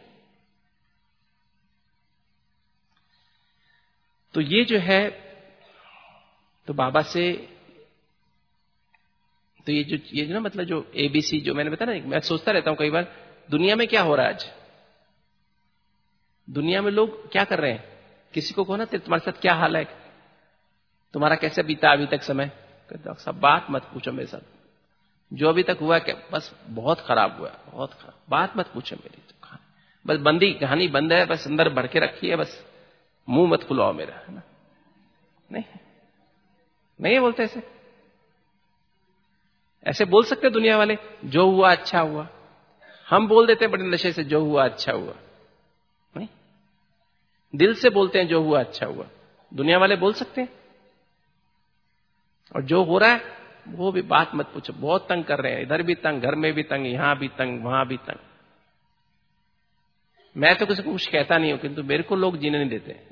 तो ये जो है, तो बाबा से, तो ये जो ये जो ना मतलब जो एबीसी जो मैंने बताया ना, मैं सोचता रहता हूं कई बार, दुनिया में क्या हो रहा है आज, दुनिया में लोग क्या कर रहे हैं, किसी को कहो ना तुम्हारे साथ क्या हाल है, तुम्हारा कैसे बीता अभी तक समय, सब बात मत पूछो मेरे साथ, जो अभी तक हुआ क्या बस बहुत खराब हुआ, बहुत खराब, बात मत पूछो मेरी, तो बस बंदी कहानी बंद है, बस अंदर भर के रखी है, बस मुंह मत खुलाओ मेरा, है ना, नहीं नहीं बोलते ऐसे, ऐसे बोल सकते दुनिया वाले, जो हुआ अच्छा हुआ, हम बोल देते हैं बड़े नशे से जो हुआ अच्छा हुआ, नहीं दिल से बोलते हैं जो हुआ अच्छा हुआ, दुनिया वाले बोल सकते हैं। और जो हो रहा है वो भी बात मत पूछो, बहुत तंग कर रहे हैं, इधर भी तंग, घर में भी तंग, यहां भी तंग, वहां भी तंग। मैं तो किसी को कुछ कहता नहीं हूं, किंतु मेरे को लोग जीने नहीं देते,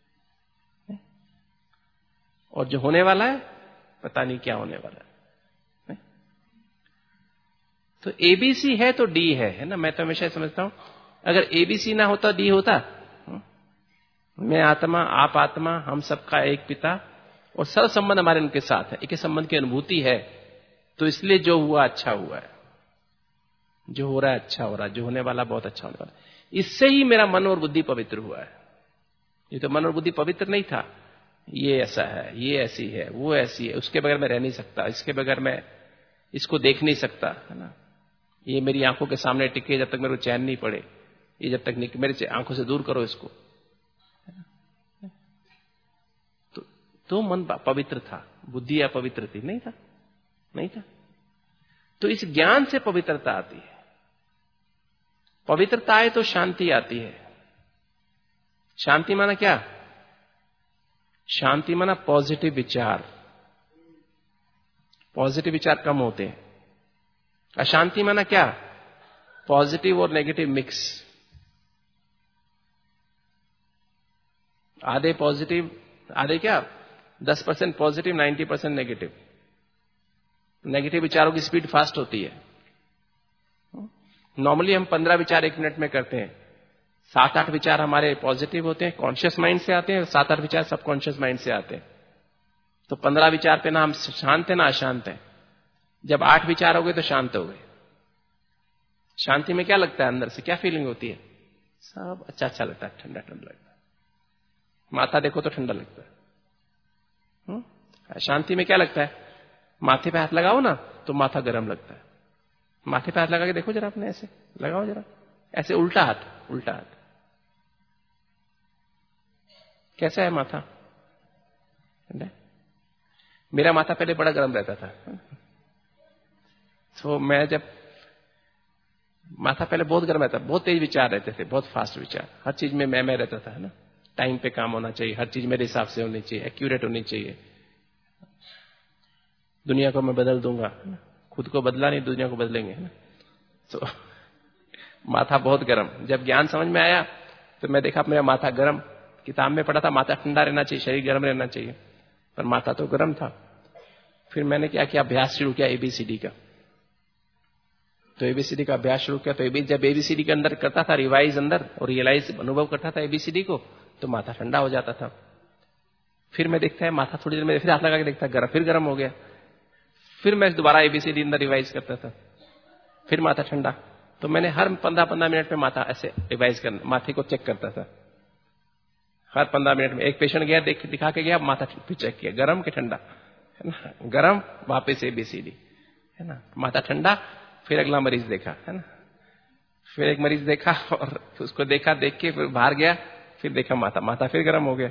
और जो होने वाला है पता नहीं क्या होने वाला है। तो एबीसी है तो डी है, है ना। मैं तो हमेशा समझता हूं अगर एबीसी ना होता डी होता, मैं आत्मा आप आत्मा हम सबका एक पिता, और सब संबंध हमारे उनके साथ है, एक ही संबंध की अनुभूति है। तो इसलिए जो हुआ अच्छा हुआ है, जो हो रहा है अच्छा हो रहा है, जो होने वाला बहुत अच्छा होने वाला है। इससे ही मेरा मन और बुद्धि पवित्र हुआ है। ये तो मन और बुद्धि पवित्र नहीं था, ये ऐसा है, ये ऐसी है, वो ऐसी है, उसके बगैर मैं रह नहीं सकता, इसके बगैर मैं इसको देख नहीं सकता, है ना। ये मेरी आंखों के सामने टिके जब तक मेरे को चैन नहीं पड़े, ये जब तक मेरे आंखों से दूर करो इसको। तो, तो मन पवित्र था, बुद्धि अपवित्र थी, नहीं था, नहीं था। तो इस ज्ञान से पवित्रता आती है। पवित्रता आए तो शांति आती है। शांति माना क्या? शांति माना पॉजिटिव विचार। पॉजिटिव विचार कम होते हैं। अशांति माना क्या? पॉजिटिव और नेगेटिव मिक्स। आधे पॉजिटिव, आधे क्या, दस percent positive, ninety percent negative. Negative विचारों की स्पीड फास्ट होती है। नॉर्मली हम पंद्रह विचार एक मिनट में करते हैं, सात आठ विचार हमारे पॉजिटिव होते हैं, कॉन्शियस माइंड से आते हैं, सात आठ विचार सबकॉन्शियस माइंड से आते हैं। तो पंद्रह विचार पे ना हम शांत है ना अशांत है। जब आठ विचार हो गए तो शांत हो गए। शांति में क्या लगता है, अंदर से क्या फीलिंग होती है? सब अच्छा अच्छा लगता है, ठंडा ठंडा लगता है। माथा देखो तो ठंडा लगता है। हुँ? शांति में क्या लगता है? माथे पे हाथ लगाओ ना तो माथा गर्म लगता है। माथे पे हाथ लगा के देखो जरा, अपने ऐसे लगाओ जरा, ऐसे उल्टा हाथ, उल्टा हाथ, कैसा है माथा? ठंडा। मेरा माथा पहले बड़ा गर्म रहता था। तो मैं जब माथा पहले बहुत गर्म रहता, बहुत तेज विचार रहते थे, बहुत फास्ट विचार, हर चीज में मैं मैं रहता था, है ना। टाइम पे काम होना चाहिए, हर चीज मेरे हिसाब से होनी चाहिए, एक्यूरेट होनी चाहिए। दुनिया को मैं बदल दूंगा, खुद को बदला नहीं, दुनिया को बदलेंगे, है ना। तो माथा बहुत गर्म। जब ज्ञान समझ में आया तो मैं देखा मेरा माथा गर्म। किताब में पढ़ा था माथा ठंडा रहना चाहिए, शरीर गर्म रहना चाहिए, पर माथा तो गर्म था। फिर मैंने क्या किया, अभ्यास शुरू किया एबीसीडी का। तो एबीसीडी का अभ्यास शुरू किया। तो एबी जब एबीसीडी के अंदर करता था रिवाइज अंदर और रियलाइज अनुभव करता था एबीसीडी को, तो माथा ठंडा हो जाता था। फिर मैं देखता है माथा थोड़ी देर में फिर हाथ लगा के देखता गर्म, फिर गर्म हो गया। फिर मैं दोबारा एबीसीडी अंदर रिवाइज करता था, फिर माथा ठंडा। तो मैंने हर पंद्रह पंद्रह मिनट में माथा ऐसे रिवाइज करना, माथे को चेक करता था हर पंद्रह मिनट में। एक पेशेंट गया, देख दिखा के गया, माथा फिर चेक किया, गर्म के ठंडा, है ना, गर्म, वापस एबीसीडी, है ना, माथा ठंडा। फिर अगला मरीज देखा, है ना, फिर एक मरीज देखा और उसको देखा, देख के फिर बाहर गया, फिर देखा माथा, माथा फिर गर्म हो गया।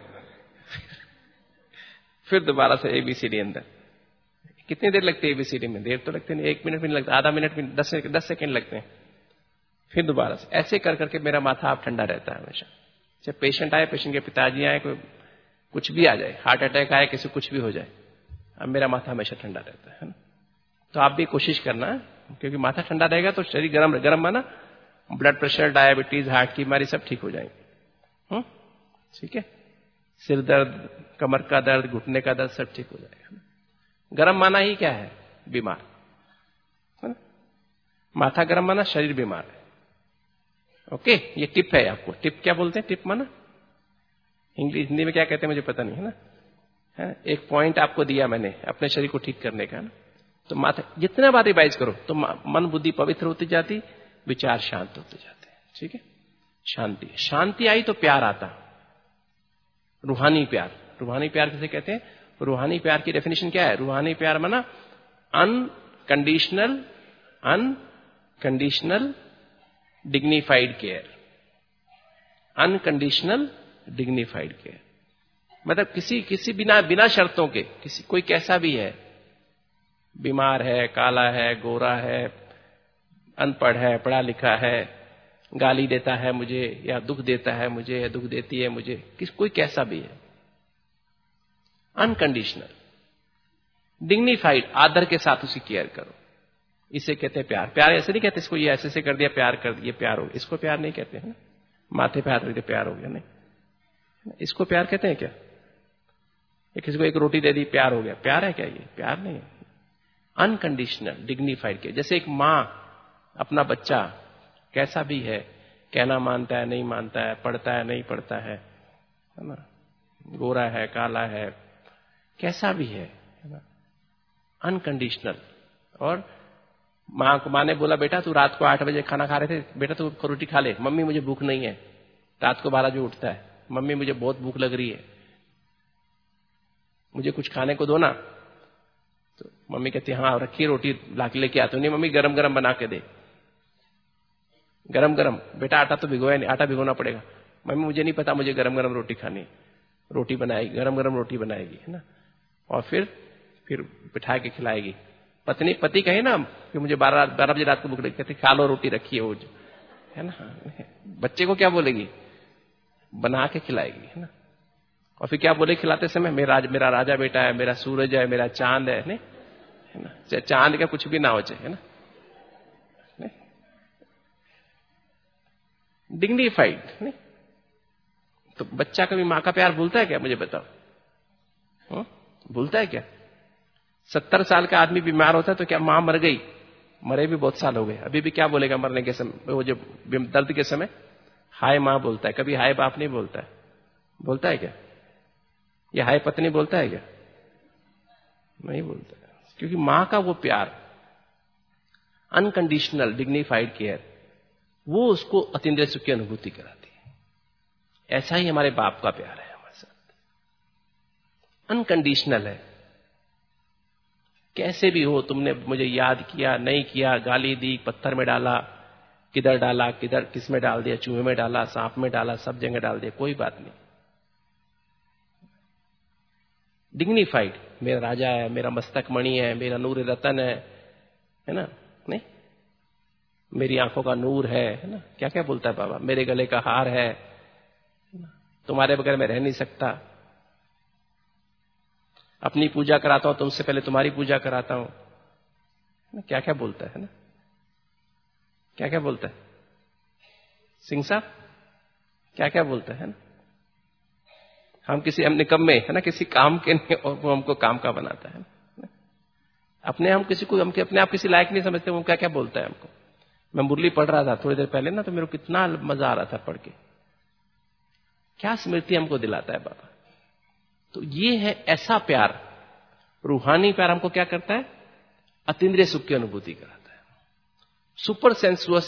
फिर दोबारा से एबीसीडी अंदर। कितनी देर लगती है एबीसीडी में? देर तो लगती नहीं, एक मिनट भी नहीं लगता, आधा मिनट भी, दस दस सेकेंड लगते हैं। फिर दोबारा से ऐसे कर करके मेरा माथा अब ठंडा रहता है हमेशा। जब पेशेंट आए, पेशेंट के पिताजी आए, कोई कुछ भी आ जाए, हार्ट अटैक आए, किसी कुछ भी हो जाए, अब मेरा माथा हमेशा ठंडा रहता है, है ना। तो आप भी कोशिश करना, क्योंकि माथा ठंडा रहेगा तो शरीर गर्म, गर्म माना ब्लड प्रेशर, डायबिटीज, हार्ट की बीमारी सब ठीक हो जाएंगे। ठीक है, सिर दर्द, कमर का दर्द, घुटने का दर्द सब ठीक हो जाएगा। गर्म माना ही क्या है? बीमार, है ना। माथा गर्म माना शरीर बीमार है। ओके, ये टिप है आपको। टिप क्या बोलते हैं? टिप माना इंग्लिश, हिंदी में क्या कहते हैं मुझे पता नहीं, है ना। है? एक पॉइंट आपको दिया मैंने अपने शरीर को ठीक करने का, ना। तो माथा जितना बार रिवाइज करो तो मन बुद्धि पवित्र होती जाती, विचार शांत होते जाते हैं। ठीक है, शांति, शांति आई तो प्यार आता, रूहानी प्यार। रूहानी प्यार किसे कहते हैं? रूहानी प्यार की डेफिनेशन क्या है? रूहानी प्यार माना unconditional, unconditional dignified care. Unconditional dignified care मतलब किसी किसी बिना बिना शर्तों के, किसी कोई कैसा भी है, बीमार है, काला है, गोरा है, अनपढ़ है, पढ़ा लिखा है, गाली देता है मुझे या दुख देता है मुझे या दुख देती है मुझे, किस कोई कैसा भी है, अनकंडीशनल डिग्निफाइड, आदर के साथ उसकी केयर करो। इसे कहते हैं प्यार। प्यार ऐसे नहीं कहते इसको ये ऐसे से कर दिया प्यार कर दिया प्यार हो गया, इसको प्यार नहीं कहते हैं। माथे पे हाथ रख दिया प्यार हो गया, नहीं, इसको प्यार कहते हैं क्या? किसी को एक रोटी दे दी प्यार हो गया, प्यार है क्या? ये प्यार नहीं है। अनकंडीशनल डिग्निफाइड के, जैसे एक माँ अपना बच्चा कैसा भी है, कहना मानता है नहीं मानता है, पढ़ता है नहीं पढ़ता है, है ना, गोरा है काला है, कैसा भी है, है ना, अनकंडीशनल। और माँ को, माँ ने बोला बेटा तू रात को आठ बजे खाना खा रहे थे, बेटा तू रोटी खा ले। मम्मी मुझे भूख नहीं है। रात को बारह बजे उठता है, मम्मी मुझे बहुत भूख लग रही है, मुझे कुछ खाने को दो ना। तो मम्मी कहती है हाँ रखिए रोटी ला के लेके आते हो। नहीं मम्मी गरम गरम बना के दे, गरम गरम। बेटा आटा तो भिगोया नहीं, आटा भिगोना पड़ेगा। मम्मी मुझे नहीं पता, मुझे गरम गरम रोटी खानी। रोटी बनाएगी, गरम गरम रोटी बनाएगी, है ना, और फिर फिर बिठा के खिलाएगी। पत्नी पति कहे ना कि मुझे बारह बारह बजे रात को भूख लगी, कहते खा लो रोटी रखी है वो जो, है ना। बच्चे को क्या बोलेगी? बना के खिलाएगी, है ना। और फिर क्या बोले खिलाते समय? मेरा मेरा राजा बेटा है, मेरा सूरज है, मेरा चांद है, नहीं, है ना। चाहे चांद का कुछ भी ना हो चाहे, है ना, डिग्निफाइड। नहीं तो बच्चा कभी माँ का प्यार भूलता है क्या? मुझे बताओ, हुँ? भूलता है क्या? सत्तर साल का आदमी बीमार होता है तो क्या माँ मर गई, मरे भी बहुत साल हो गए, अभी भी क्या बोलेगा मरने के समय, वो जो दर्द के समय? हाय माँ बोलता है, कभी हाय बाप नहीं बोलता है। बोलता है क्या? या हाय पत्नी बोलता है क्या? नहीं बोलता है, क्योंकि माँ का वो प्यार, अनकंडीशनल डिग्निफाइड केयर, वो उसको अतीन्द्रिय सुख की अनुभूति कराती है। ऐसा ही हमारे बाप का प्यार है हमारे साथ, अनकंडीशनल है। कैसे भी हो, तुमने मुझे याद किया, नहीं किया, गाली दी, पत्थर में डाला, किधर डाला, किधर किस में डाल दिया, चूहे में डाला, सांप में डाला, सब जगह डाल दिया, कोई बात नहीं। डिग्निफाइड, मेरा राजा है, मेरा मस्तक मणि है, मेरा नूर रतन है, है ना? नहीं, मेरी आंखों का नूर है, है ना? क्या क्या बोलता है बाबा, मेरे गले का हार है, तुम्हारे बगैर मैं रह नहीं सकता, अपनी पूजा कराता हूं, तुमसे पहले तुम्हारी पूजा कराता हूं। क्या क्या बोलता है ना? क्या क्या बोलता है सिंह साहब? क्या क्या बोलता है ना? हम किसी हम निकम्मे है ना, किसी काम के नहीं, और वो हमको काम का बनाता है ना? अपने हम किसी को हम अपने आप किसी लायक नहीं समझते, वो क्या क्या बोलता है हमको। मैं मुरली पढ़ रहा था थोड़ी देर पहले ना, तो मेरे को कितना मजा आ रहा था पढ़ के। क्या स्मृति हमको दिलाता है बाबा। तो ये है ऐसा प्यार, रूहानी प्यार हमको क्या करता है? अतीन्द्रिय सुख की अनुभूति कराता है, super sensuous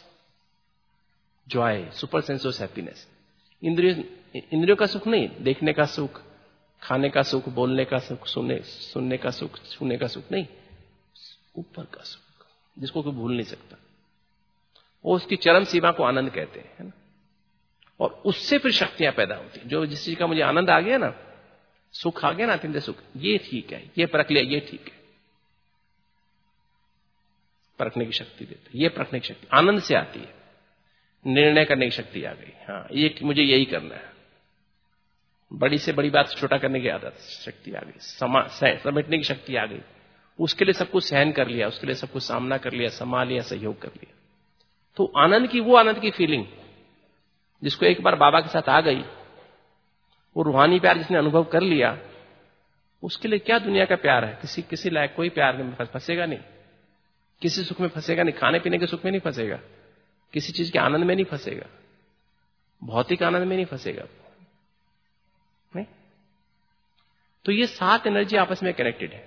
joy, super sensuous happiness. इंद्रियों इंद्रियों का सुख नहीं, देखने का सुख, खाने का सुख, बोलने का सुख, सुनने सुनने का सुख, छूने का सुख नहीं, ऊपर का सुख जिसको कोई भूल नहीं सकता। वो उसकी चरम सीमा को आनंद कहते हैं, है ना? और उससे फिर शक्तियां पैदा होती हैं। जो जिस चीज का मुझे आनंद आ गया ना, सुख आ गया ना, अतीन्द्रिय सुख, ये ठीक है, ये परख लिया, ये ठीक है, परखने की शक्ति देते, ये परखने की शक्ति आनंद से आती है। निर्णय करने की शक्ति आ गई, हाँ ये मुझे यही करना है, बड़ी से बड़ी बात छोटा करने की आदत शक्ति आ गई, समेटने की शक्ति आ गई, उसके लिए सब कुछ सहन कर लिया, उसके लिए सब कुछ सामना कर लिया, संभाल लिया, सहयोग कर लिया। तो आनंद की वो आनंद की फीलिंग जिसको एक बार बाबा के साथ आ गई, वो रूहानी प्यार जिसने अनुभव कर लिया, उसके लिए क्या दुनिया का प्यार है? किसी किसी लायक कोई प्यार में फंसेगा नहीं, किसी सुख में फंसेगा नहीं, खाने पीने के सुख में नहीं फंसेगा, किसी चीज के आनंद में नहीं फंसेगा, भौतिक आनंद में नहीं फंसेगा, नहीं। तो ये सात एनर्जी आपस में कनेक्टेड है,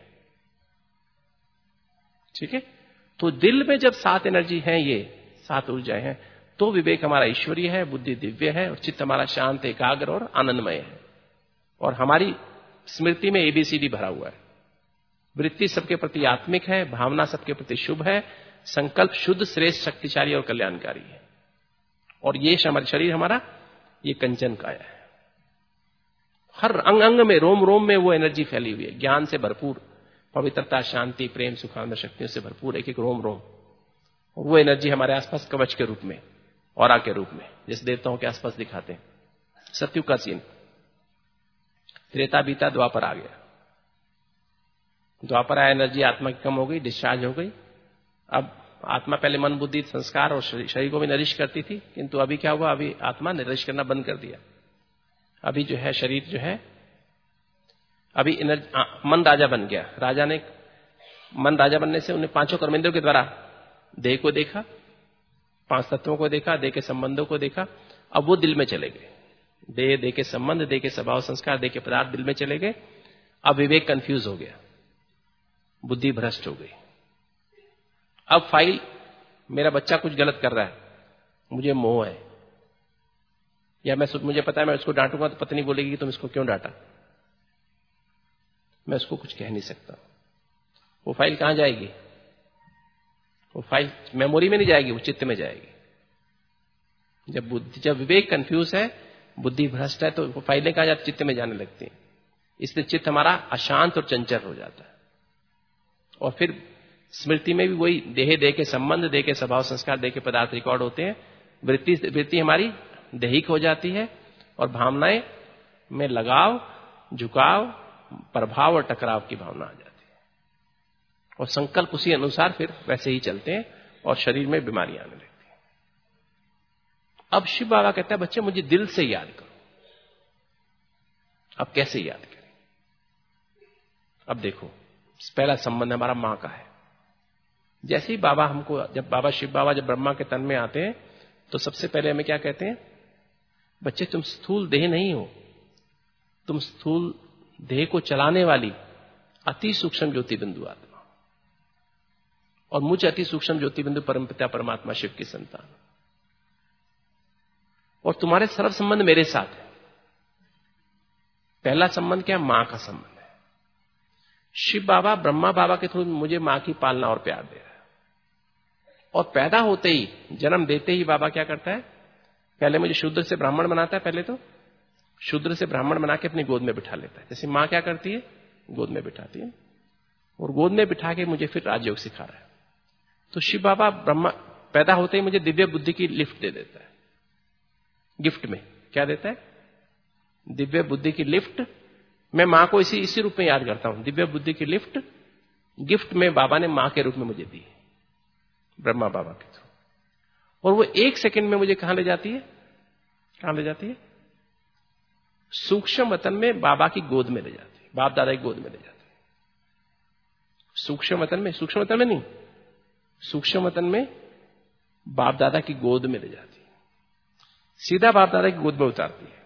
ठीक है। तो दिल में जब सात एनर्जी है, ये सात ऊर्जाएं हैं, तो विवेक हमारा ईश्वरीय है, बुद्धि दिव्य है, और चित्त हमारा शांत, एकाग्र और आनंदमय है। और हमारी स्मृति में एबीसीडी भरा हुआ है। वृत्ति सबके प्रति आत्मिक है, भावना सबके प्रति शुभ है, संकल्प शुद्ध, श्रेष्ठ, शक्तिशाली और कल्याणकारी है। और ये हमारा शरीर, हमारा ये कंचन काया है। हर अंग अंग में, रोम रोम में वो एनर्जी फैली हुई है, ज्ञान से भरपूर, पवित्रता, शांति, प्रेम, सुखानंद शक्तियों से भरपूर एक एक रोम रोम। और वो एनर्जी हमारे आसपास कवच के रूप में, औरा के रूप में, जिस देवताओं के आसपास दिखाते हैं। सत्युग का सीन, त्रेता बीता, द्वापर आ गया। द्वापर आया, एनर्जी आत्मा की कम हो गई, डिस्चार्ज हो गई। अब आत्मा पहले मन, बुद्धि, संस्कार और शरीर को भी नरिश करती थी, किंतु अभी क्या हुआ? अभी आत्मा नरिश करना बंद कर दिया। अभी जो है शरीर जो है, अभी एनर्जी, मन राजा बन गया। राजा ने, मन राजा बनने से उन्हें पांचों कर्मेंद्रियों के द्वारा देह को देखा, पांच तत्वों को देखा, देह के संबंधों को देखा। अब वो दिल में चले गए। देह, देह के संबंध, देह के स्वभाव संस्कार, देह के पदार्थ दिल में चले गए। अब विवेक कंफ्यूज हो गया, बुद्धि भ्रष्ट हो गई। अब फाइल, मेरा बच्चा कुछ गलत कर रहा है, मुझे मोह है, या मैं मुझे पता है मैं उसको डांटूंगा तो पत्नी बोलेगी कि तुम इसको क्यों डांटा, मैं उसको कुछ कह नहीं सकता। वो फाइल कहां जाएगी? वो फाइल मेमोरी में नहीं जाएगी, वो चित्त में जाएगी। जब बुद्धि, जब विवेक कंफ्यूज है, बुद्धि भ्रष्ट है, तो वो फाइलें कहां जाती? चित्त में जाने लगती हैं। इसलिए चित्त हमारा अशांत और चंचल हो जाता है। और फिर स्मृति में भी वही देह, देह के संबंध, देह के स्वभाव संस्कार, देह के पदार्थ रिकॉर्ड होते हैं। वृत्ति वृत्ति हमारी दैहिक हो जाती है, और भावनाएं में लगाव, झुकाव, प्रभाव और टकराव की भावना आ जाती है। और संकल्प उसी अनुसार फिर वैसे ही चलते हैं, और शरीर में बीमारियां आने लगती हैं। अब शिव बाबा कहता है, बच्चे मुझे दिल से याद करो। अब कैसे याद करें? अब देखो, पहला संबंध हमारा मां का है। जैसे ही बाबा हमको, जब बाबा शिव बाबा जब ब्रह्मा के तन में आते हैं, तो सबसे पहले हमें क्या कहते हैं? बच्चे तुम स्थूल देह नहीं हो, तुम स्थूल देह को चलाने वाली अति सूक्ष्म ज्योति बिंदु आत्मा, और मुझ अति सूक्ष्म ज्योति बिंदु परमपिता परमात्मा शिव की संतान, और तुम्हारे सर्व संबंध मेरे साथ है। पहला संबंध क्या? मां का संबंध है। शिव बाबा ब्रह्मा बाबा के थ्रू मुझे मां की पालना और प्यार दे रहा है, और पैदा होते ही, जन्म देते ही बाबा क्या करता है? पहले मुझे शूद्र से ब्राह्मण बनाता है, पहले तो शूद्र से ब्राह्मण बना के अपनी गोद में बिठा लेता है। जैसे मां क्या करती है? गोद में बिठाती है, और गोद में बिठा के मुझे फिर राजयोग सिखा रहा है। तो शिव बाबा ब्रह्मा पैदा होते ही मुझे दिव्य बुद्धि की लिफ्ट दे देता है। गिफ्ट में क्या देता है? दिव्य बुद्धि की लिफ्ट। मैं मां को इसी इसी रूप में याद करता हूं, दिव्य बुद्धि की लिफ्ट गिफ्ट में बाबा ने मां के रूप में मुझे दी, ब्रह्मा बाबा के थ्रू। और वो एक सेकंड में मुझे कहां ले जाती है? कहां ले जाती है? सूक्ष्म वतन में बाबा की गोद में ले जाती है, बाप दादा की गोद में ले जाती है। सूक्ष्म वतन में, सूक्ष्म वतन में नहीं, सूक्ष्म वतन में बाप दादा की गोद में ले जाती है, सीधा बाप दादा की गोद में उतारती है।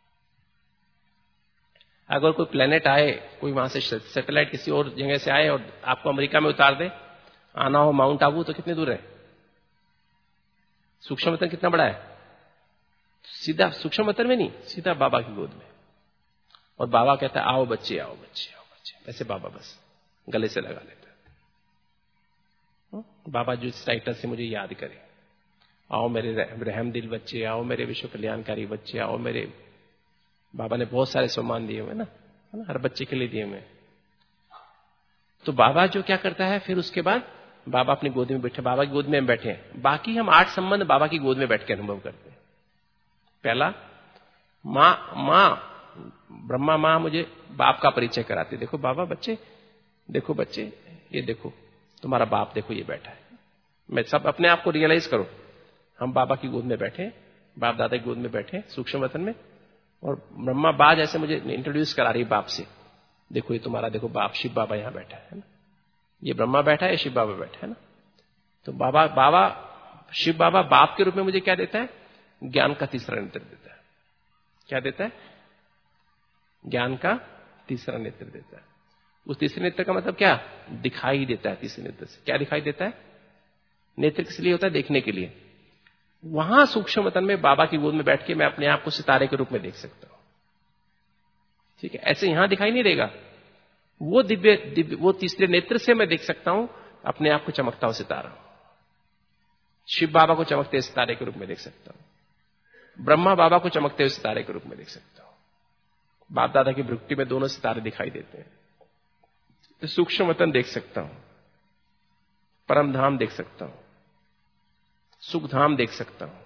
अगर कोई प्लेनेट आए, कोई वहां से सैटेलाइट किसी और जगह से आए और आपको अमेरिका में उतार दे, आना हो माउंट आबू, तो कितनी दूर है? सूक्ष्म वतन कितना बड़ा है? सीधा सूक्ष्म वतन में नहीं, सीधा बाबा की गोद में। और बाबा कहता है आओ बच्चे, आओ बच्चे, आओ बच्चे। ऐसे बाबा बस गले से लगा लेता है। बाबा जो इस टाइटल से मुझे याद करे, आओ मेरे रहम दिल बच्चे, आओ मेरे विश्व कल्याणकारी बच्चे, आओ मेरे। बाबा ने बहुत सारे सम्मान दिए हुए ना, है ना, हर बच्चे के लिए दिए हुए। तो बाबा जो क्या करता है फिर उसके बाद, बाबा अपनी गोद में बैठे, बाबा की गोद में हम बैठे हैं। बाकी हम आठ संबंध बाबा की गोद में बैठ के अनुभव करते हैं। पहला, मां मां ब्रह्मा मां मुझे बाप का परिचय कराती, देखो बाबा बच्चे, देखो बच्चे, ये देखो तुम्हारा बाप, देखो ये बैठा है। मैं सब अपने आप को रियलाइज करो, हम बाबा की गोद में बैठे, बाप दादा की गोद में बैठे सूक्ष्म वतन में, और ब्रह्मा बाज ऐसे मुझे इंट्रोड्यूस करा रही बाप से, देखो ये तुम्हारा, देखो बाप शिव बाबा यहां बैठा है ना, ये ब्रह्मा बैठा है, शिव बाबा बैठा है ना। तो बाबा बाबा शिव बाबा बाप के रूप में मुझे क्या देता है? ज्ञान का तीसरा नेत्र देता है। क्या देता है? ज्ञान का तीसरा नेत्र देता है। उस तीसरे नेत्र का मतलब क्या? दिखाई देता है। तीसरे नेत्र से क्या दिखाई देता है? नेत्र किस लिए होता है? देखने के लिए। वहां सूक्ष्म वतन में बाबा की गोद में बैठ के मैं अपने आप को सितारे के रूप में देख सकता हूं। ठीक है, ऐसे यहां दिखाई नहीं देगा। वो दिव्य दिव्य वो तीसरे नेत्र से मैं देख सकता हूं अपने आप को चमकता हुआ सितारा। शिव बाबा को चमकते हुए सितारे के रूप में देख सकता हूं, ब्रह्मा बाबा को चमकते हुए सितारे के रूप में देख सकता हूं। बाप दादा की भ्रुकुटी में दोनों सितारे दिखाई देते हैं। तो सूक्ष्म वतन देख सकता हूं, परम धाम देख सकता हूं, सुख धाम देख सकता हूं।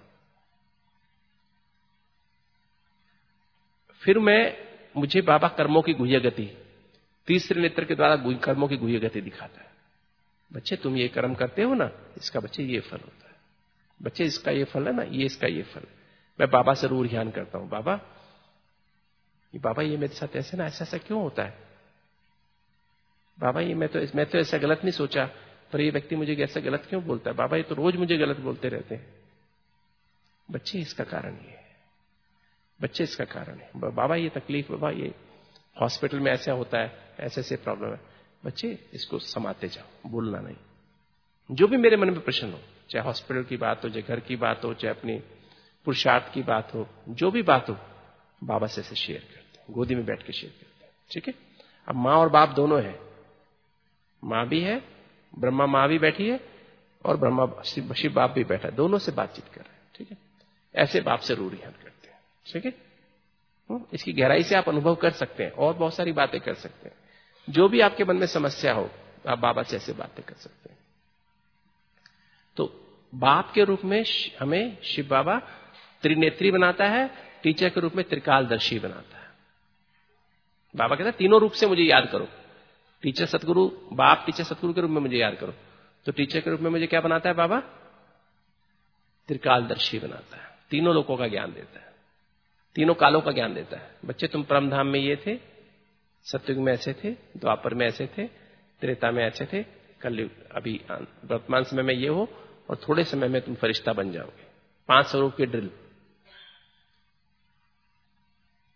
फिर मैं मुझे बाबा कर्मों की गुह्य गति तीसरे नेत्र के द्वारा कर्मों की गुह्य गति दिखाता है। बच्चे तुम ये कर्म करते हो ना, इसका बच्चे ये फल होता है, बच्चे इसका ये फल है ना, ये इसका ये फल। मैं बाबा से रूर ध्यान करता हूं, बाबा ये बाबा ये मेरे साथ ऐसे ना, ऐसा ऐसा क्यों होता है? बाबा ये मैं तो मैं तो ऐसा गलत नहीं सोचा, पर ये व्यक्ति मुझे ऐसा गलत क्यों बोलता है? बाबा ये तो रोज मुझे गलत बोलते रहते हैं। बच्चे इसका कारण ये है, बच्चे इसका कारण है। बाबा ये तकलीफ, बाबा ये हॉस्पिटल में ऐसा होता है, ऐसे ऐसे प्रॉब्लम है। बच्चे इसको समाते जाओ, बोलना नहीं। जो भी मेरे मन में प्रश्न हो, चाहे हॉस्पिटल की बात हो, चाहे घर की बात हो, चाहे अपनी पुरुषार्थ की बात हो, जो भी बात हो बाबा से ऐसे शेयर करते हैं, गोदी में बैठ के शेयर करते हैं। ठीक है, अब माँ और बाप दोनों है, माँ भी है, ब्रह्मा माँ भी बैठी है और ब्रह्मा शिव बाप भी बैठा है, दोनों से बातचीत कर रहे हैं। ठीक है, ऐसे बाप से रूढ़ ध्यान करते हैं। ठीक है, इसकी गहराई से आप अनुभव कर सकते हैं और बहुत सारी बातें कर सकते हैं। जो भी आपके मन में समस्या हो आप बाबा से ऐसे बातें कर सकते हैं। तो बाप के रूप में हमें शिव बाबा त्रिनेत्री बनाता है, टीचर के रूप में त्रिकालदर्शी बनाता है। बाबा कहता है तीनों रूप से मुझे याद करो, टीचर सतगुरु, बाप टीचर सतगुरु के रूप में मुझे याद करो। तो टीचर के रूप में मुझे क्या बनाता है बाबा? त्रिकालदर्शी बनाता है, तीनों लोगों का ज्ञान देता है, तीनों कालों का ज्ञान देता है। बच्चे तुम परम धाम में ये थे, सतयुग में ऐसे थे, द्वापर में ऐसे थे, त्रेता में ऐसे थे, कलयुग अभी वर्तमान समय में ये हो, और थोड़े समय में तुम फरिश्ता बन जाओगे। पांच स्वरूप की ड्रिल,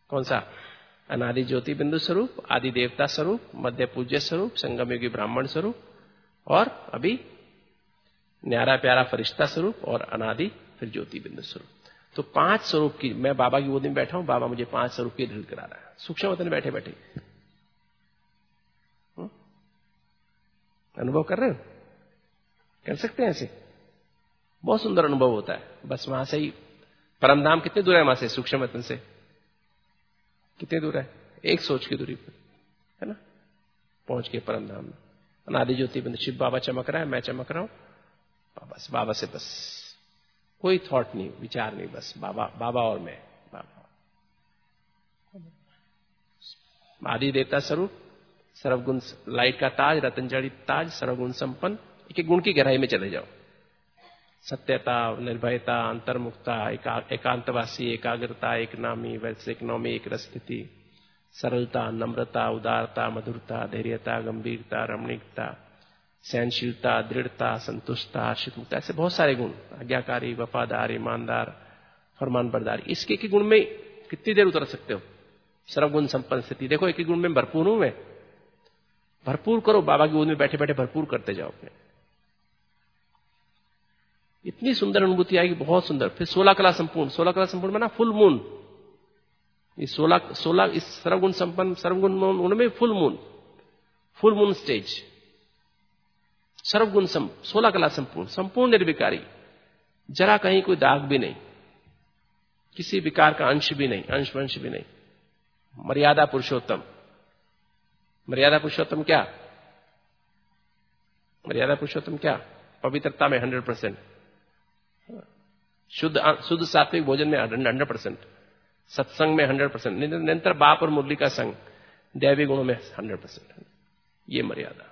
कौन सा? अनादि ज्योति बिंदु स्वरूप, आदि देवता स्वरूप, मध्य पूज्य स्वरूप, संगम योगी ब्राह्मण स्वरूप, और अभी न्यारा प्यारा फरिश्ता स्वरूप, और अनादि फिर ज्योति बिंदु स्वरूप। तो पांच स्वरूप की, मैं बाबा की गोद में बैठा हूं, बाबा मुझे पांच स्वरूप की ड्रिल करा रहा है सूक्ष्म वतन में बैठे बैठे। अनुभव कर रहे हो? कर सकते हैं ऐसे? बहुत सुंदर अनुभव होता है। बस वहां से ही परम धाम कितने दूर है वहां से, सूक्ष्म वतन से कितने दूर है? एक सोच की दूरी पर, है ना, पहुंच के परम धाम में। अनादि ज्योति बिंदु शिव बाबा चमक रहा है, मैं चमक रहा हूं, बस बाबा से बस कोई थॉट नहीं, विचार नहीं, बस बाबा बाबा और मैं, बाबा। आदि देवता स्वरूप, सर्वगुण लाइट का ताज, रतन जड़ित ताज, सर्वगुण संपन्न। एक एक गुण की गहराई में चले जाओ। सत्यता, निर्भयता, अंतर्मुक्ता, एका, एकांतवासी, एकाग्रता, एक नामी, वैश्विक नौमी, एक रस्थिति, सरलता, नम्रता, उदारता, मधुरता, धैर्यता, गंभीरता, रमणीकता, सहनशीलता, दृढ़ता, संतुष्टता, आश्रितमुक्ता, ऐसे बहुत सारे गुण। आज्ञाकारी, वफादार, ईमानदार, फरमानबरदार। इसके एक गुण में कितनी देर उतर सकते हो? सर्वगुण संपन्न स्थिति। देखो एक एक गुण में भरपूर हूं मैं, भरपूर करो। बाबा की गोद में बैठे बैठे भरपूर करते जाओ अपने। इतनी सुंदर अनुभूति आएगी, बहुत सुंदर। फिर सोलह कला संपूर्ण, सोलह कला संपूर्ण में ना फुल मून, इस सोलह सोलह इस सर्वगुण संपन्न सर्वगुण मून में full moon, full moon stage, सर्वगुण सम सोलह कला संपूर्ण, संपूर्ण निर्विकारी, जरा कहीं कोई दाग भी नहीं, किसी विकार का अंश भी नहीं, अंश वंश भी नहीं। मर्यादा पुरुषोत्तम। मर्यादा पुरुषोत्तम क्या? मर्यादा पुरुषोत्तम क्या? पवित्रता में हंड्रेड परसेंट, शुद्ध शुद्ध सात्विक भोजन में हंड्रेड परसेंट, सत्संग में हंड्रेड परसेंट, निरंतर बाप और मुरली का संग, दैवी गुणों में हंड्रेड परसेंट। ये मर्यादा।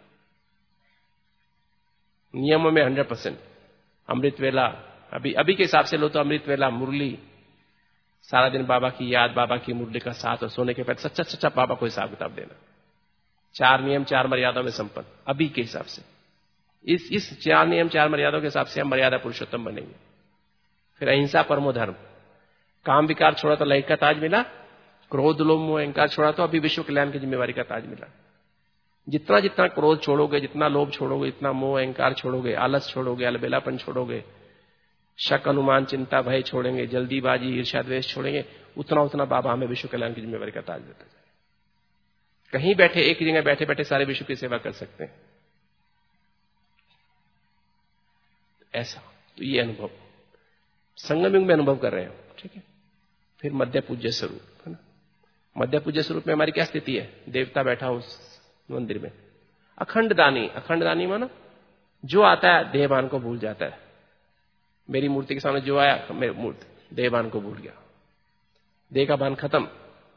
नियमों में हंड्रेड परसेंट। अमृत वेला, अभी अभी के हिसाब से लो तो अमृत वेला, मुरली, सारा दिन बाबा की याद, बाबा की मुरली का साथ, और सोने के पहले सच्चा सच्चा बाबा को हिसाब किताब देना। चार नियम चार मर्यादाओं में संपन्न, अभी के हिसाब से। इस इस चार नियम चार मर्यादाओं के हिसाब से हम मर्यादा पुरुषोत्तम बनेंगे। फिर अहिंसा परमो धर्म। काम विकार छोड़ा तो लय का ताज मिला, क्रोध लोभ मोह अहंकार छोड़ा तो अभी विश्व कल्याण की जिम्मेवारी का ताज मिला। जितना जितना क्रोध छोड़ोगे, जितना लोभ छोड़ोगे, जितना मोह अहंकार छोड़ोगे, आलस छोड़ोगे, अलबेलापन छोड़ोगे, शक अनुमान चिंता भय छोड़ेंगे, जल्दीबाजी ईर्ष्या द्वेष छोड़ेंगे, उतना उतना बाबा हमें विश्व कल्याण की जिम्मेवारी का ताज देता जाए। कहीं बैठे, एक जगह बैठे बैठे सारे विश्व की सेवा कर सकते हैं, ऐसा। तो ये अनुभव संगम युग में अनुभव कर रहे हो, ठीक है। फिर मध्य पूज्य स्वरूप, है ना। मध्य पूज्य स्वरूप में हमारी क्या स्थिति है? देवता बैठा हो उस मंदिर में, अखंड दानी। अखंड दानी माना जो आता है देहभान को भूल जाता है। मेरी मूर्ति के सामने जो आया, मेरी मूर्ति देहभान को भूल गया, देह का भान खत्म,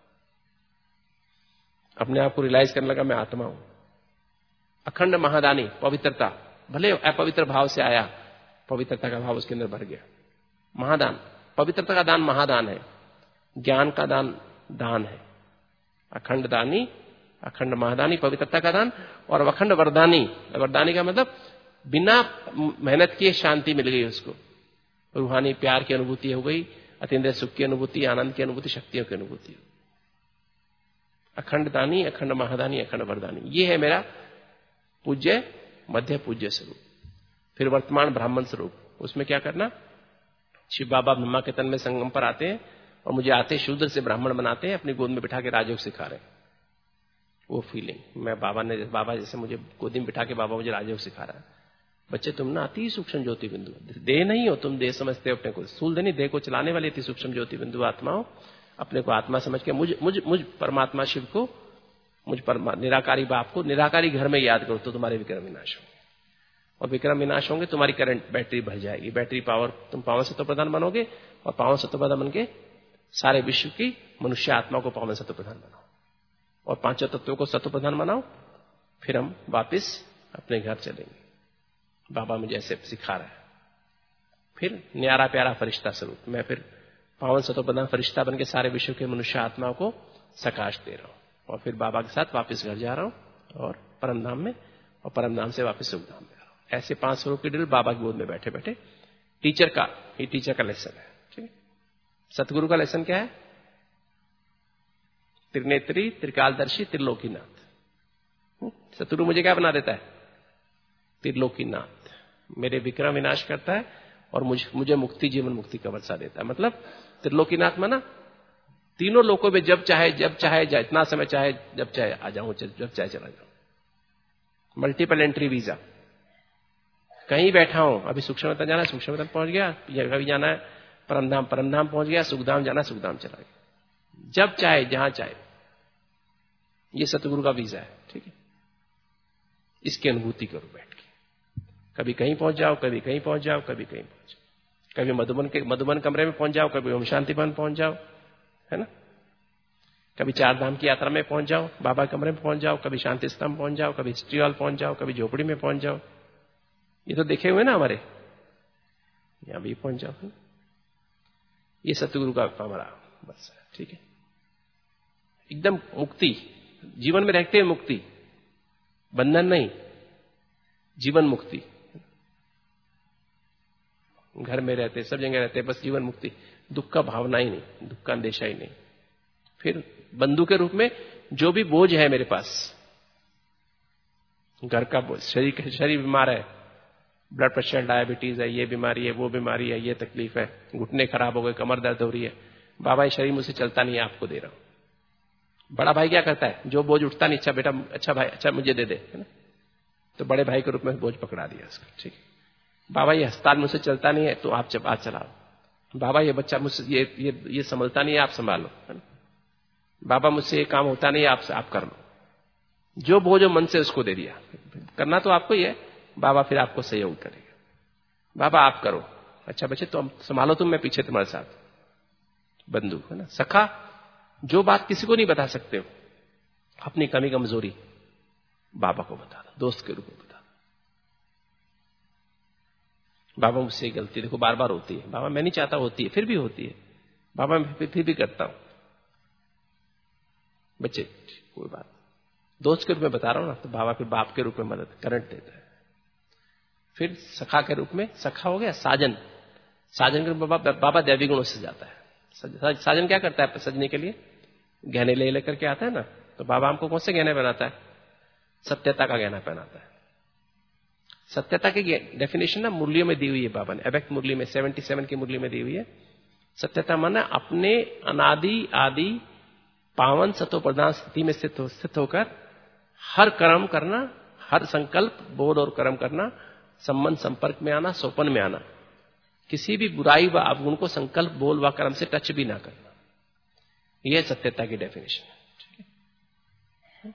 अपने आप को रियलाइज करने लगा मैं आत्मा हूं। अखंड महादानी, पवित्रता, भले अपवित्र भाव से आया, पवित्रता का भाव उसके अंदर भर गया। महादान, पवित्रता का दान महादान है, ज्ञान का दान दान है। अखंड दानी, अखंड महादानी, पवित्रता का दान, और अखंड वरदानी। वरदानी का मतलब बिना मेहनत किए शांति मिल गई उसको, रूहानी प्यार की अनुभूति हो गई, अतीन्द्रिय सुख की अनुभूति, आनंद की अनुभूति, शक्तियों की अनुभूति। अखंड दानी, अखंड महादानी, अखंड वरदानी, ये है मेरा पूज्य मध्य पूज्य स्वरूप। फिर वर्तमान ब्राह्मण स्वरूप, उसमें क्या करना? शिव बाबा ब्रह्मा के तन में संगम पर आते हैं और मुझे आते शूद्र से ब्राह्मण बनाते हैं, अपनी गोद में बिठा के राजयोग सिखा रहे हैं। वो फीलिंग, मैं बाबा ने बाबा जैसे मुझे गोदी में बिठा के बाबा मुझे राजयोग सिखा रहा है। बच्चे तुम ना अति सूक्ष्म ज्योति बिंदु, देह नहीं हो तुम, देह समझते हो अपने को, स्थूल देह नहीं, देह को चलाने वाली अति सूक्ष्म ज्योति बिंदु आत्मा हो। अपने को आत्मा समझ के मुझ मुझ मुझ परमात्मा शिव को, मुझ परमा निराकारी बाप को निराकारी घर में याद करो तो तुम्हारे विक्रम विनाश होंगे, और विक्रम विनाश होंगे तुम्हारी करंट बैटरी भर जाएगी, बैटरी पावर, तुम पावन सत्व प्रधान बनोगे, और पावन सत्व प्रधान बन के सारे विश्व की मनुष्य आत्मा को पावन सत्व प्रधान बनाओ, और पांचों तत्वों को सत्व प्रधान बनाओ। फिर हम वापिस अपने घर चलेंगे। बाबा मुझे ऐसे सिखा रहा है। फिर न्यारा प्यारा फरिश्ता स्वरूप, मैं फिर पावन सत्व प्रधान फरिश्ता बन के सारे विश्व के मनुष्य आत्मा को सकाश दे रहा हूं, और फिर बाबा के साथ वापस घर जा रहा हूं, और परम धाम में, और परम धाम से वापस सुख धाम में आ रहा हूं। ऐसे पांच स्वरूप की ड्रिल बाबा की गोद में बैठे बैठे। टीचर का, ये टीचर का लेसन है, ठीक है। सतगुरु का लेसन क्या है? त्रिनेत्री, त्रिकालदर्शी, त्रिलोकीनाथ। सतगुरु मुझे क्या बना देता है? त्रिलोकीनाथ। मेरे विक्रम विनाश करता है और मुझे मुझे मुक्ति, जीवन मुक्ति का वर्षा देता है। मतलब त्रिलोकीनाथ माना तीनों लोकों में जब चाहे जब चाहे इतना समय चाहे जब चाहे आ जाऊं, जब चाहे चला जाऊं। Multiple entry visa. कहीं बैठा हूं, अभी सूक्ष्मतम जाना, सूक्ष्मतम पहुंच गया, कभी जाना है परमधाम, परमधाम पहुंच गया, सुखधाम जाना, सुखधाम चला गया। जब चाहे जहां चाहे, ये सतगुरु का वीजा है। ठीक है, इसकी अनुभूति करो बैठ के। कभी कहीं पहुंच जाओ, कभी कहीं पहुंच जाओ, कभी कहीं पहुंच जाओ, कभी मधुबन के मधुबन कमरे में पहुंच जाओ, कभी ओम शांति भवन पहुंच जाओ, है ना। कभी चार धाम की यात्रा में पहुंच जाओ, बाबा कमरे में पहुंच जाओ, कभी शांति स्तंभ पहुंच जाओ, कभी हिस्ट्री हॉल पहुंच जाओ, कभी झोपड़ी में पहुंच जाओ। ये तो देखे हुए ना हमारे, यहां भी पहुंच जाओ। ये सतगुरु का हमारा बस है। ठीक है, एकदम मुक्ति, जीवन में रहते हुए मुक्ति, बंधन नहीं, जीवन मुक्ति। घर में रहते, सब जगह रहते, बस जीवन मुक्ति, दुख का भावना ही नहीं, दुख का अंदेशा ही नहीं। फिर बंधु के रूप में जो भी बोझ है मेरे पास, घर का बोझ, शरीर शरीर बीमार है, ब्लड प्रेशर, डायबिटीज है, ये बीमारी है, वो बीमारी है, ये तकलीफ है, घुटने खराब हो गए, कमर दर्द हो रही है, बाबा ये शरीर मुझसे चलता नहीं है, आपको दे रहा हूं। बड़ा भाई क्या करता है? जो बोझ उठता नहीं, अच्छा बेटा, अच्छा भाई, अच्छा मुझे दे दे, है ना। तो बड़े भाई के रूप में बोझ पकड़ा दिया उसका। ठीक है, बाबा ये अस्पताल मुझसे चलता नहीं है, तो आप जब आज चलाओ। बाबा ये बच्चा मुझसे ये ये ये संभलता नहीं है, आप संभालो, है ना। बाबा मुझसे ये काम होता नहीं है, आप आप कर लो। जो बोझ मन से उसको दे दिया, करना तो आपको ही है, बाबा फिर आपको सहयोग करेगा। बाबा आप करो, अच्छा बच्चे तो संभालो तुम, मैं पीछे तुम्हारे साथ। बंधु, है ना, सखा, जो बात किसी को नहीं बता सकते हो, अपनी कमी कमजोरी बाबा को बता दो, दोस्त के रूप में बता दो। बाबा मुझसे गलती देखो बार बार होती है, बाबा मैं नहीं चाहता होती है, फिर भी होती है, बाबा मैं फिर भी करता हूं। बच्चे कोई बात, दोस्त के रूप में बता रहा हूं ना, तो बाबा फिर बाप के रूप में मदद करंट देता है। फिर सखा के रूप में, सखा हो गया साजन, साजन के रूप में बाबा, बाबा दैवी गुणों से जाता है। साजन क्या करता है? सजने के लिए गहने ले लेकर के आता है ना, तो बाबा हमको कौन से गहने पहनाता है? सत्यता का गहना पहनाता है। सत्यता की डेफिनेशन ना मुरलियों में दी हुई है बाबा ने, अबेक्त मुरली में, सतहत्तर की मुरली में दी हुई है। सत्यता माना अपने अनादि आदि पावन सतो प्रधान स्थिति में स्थित हो, स्थित होकर हर कर्म करना, हर संकल्प बोध और कर्म करना, संबंध संपर्क में आना, सोपन में आना, किसी भी बुराई व अवगुण को संकल्प बोल व कर्म से टच भी ना करना, यह सत्यता की डेफिनेशन है। ठीक है,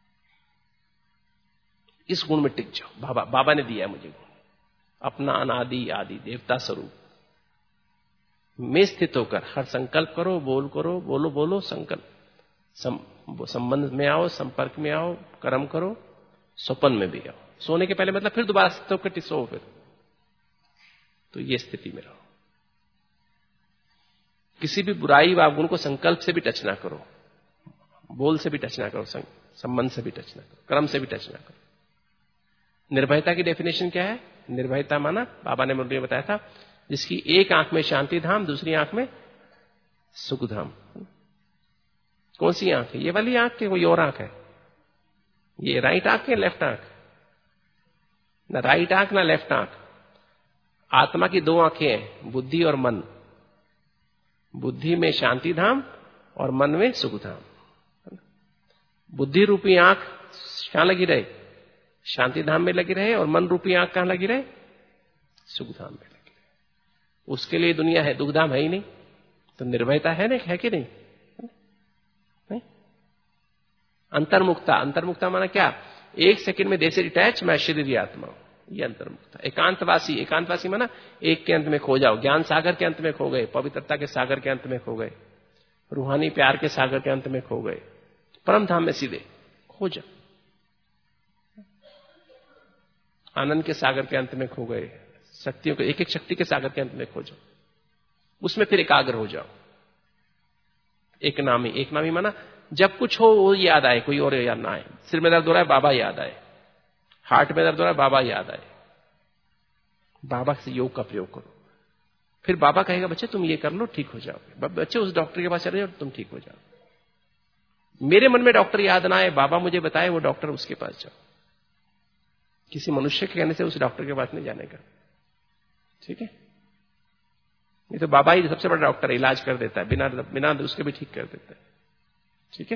इस गुण में टिक जाओ। बाबा बाबा ने दिया है मुझे गुण, अपना अनादि आदि देवता स्वरूप में स्थित होकर हर संकल्प करो, बोल करो, बोलो बोलो संकल्प, संबंध में आओ, संपर्क में आओ, कर्म करो, स्वप्न में भी आओ। सोने के पहले मतलब फिर दोबारा स्थित होकर सो, फिर तो ये स्थिति में रहो। किसी भी बुराई व गुण को संकल्प से भी टच ना करो, बोल से भी टच ना करो, संबंध से भी टच ना करो, कर्म से भी टच ना करो। निर्भयता की डेफिनेशन क्या है? निर्भयता माना बाबा ने मुझे बताया था, जिसकी एक आंख में शांति धाम, दूसरी आंख में सुख धाम। कौन सी आंख है? ये वाली आंख के कोई और आंख है? ये राइट आंख है, लेफ्ट आंख? ना राइट आंख ना लेफ्ट आंख। आत्मा की दो आंखें हैं, बुद्धि और मन। बुद्धि में शांति धाम और मन में सुख धाम। बुद्धि रूपी आंख कहां लगी रहे? शांति धाम में लगी रहे, और मन रूपी आंख कहां लगी रहे? सुख धाम में लगी रहे। उसके लिए दुनिया है, दुख धाम है ही नहीं, तो निर्भयता है ना, है कि नहीं? नहीं? अंतर्मुक्ता, अंतर्मुक्ता माना क्या? एक सेकंड में देह से डिटैच, मैं शरीर आत्मा हूं, ये अंतर्मुक्ता। एकांतवासी, एकांतवासी माना एक के अंत में खो जाओ, ज्ञान सागर के अंत में खो गए, पवित्रता के सागर के अंत में खो गए, रूहानी प्यार के सागर के अंत में खो गए, परम धाम में सीधे खो जाओ, आनंद के सागर के अंत में खो गए, शक्तियों के एक एक शक्ति के सागर के अंत में खो जाओ, उसमें फिर एकाग्र हो जाओ। एक नामी, एक नामी माना जब कुछ हो वो याद आए, कोई और याद ना आए। सिर में दर्द हो रहा है, बाबा याद आए। हार्ट में दर्द हो रहा है, बाबा याद आए। बाबा से योग का प्रयोग करो, फिर बाबा कहेगा बच्चे तुम ये कर लो, ठीक हो जाओगे। बच्चे उस डॉक्टर के पास चले जाओ, तुम ठीक हो जाओ। मेरे मन में डॉक्टर याद ना आए, बाबा मुझे बताए वो डॉक्टर, उसके पास जाओ। किसी मनुष्य के कहने से उस डॉक्टर के पास नहीं जाने का, ठीक है? ये तो बाबा ही सबसे बड़ा डॉक्टर है, इलाज कर देता है, बिना बिना उसके भी ठीक कर देता है, ठीक है?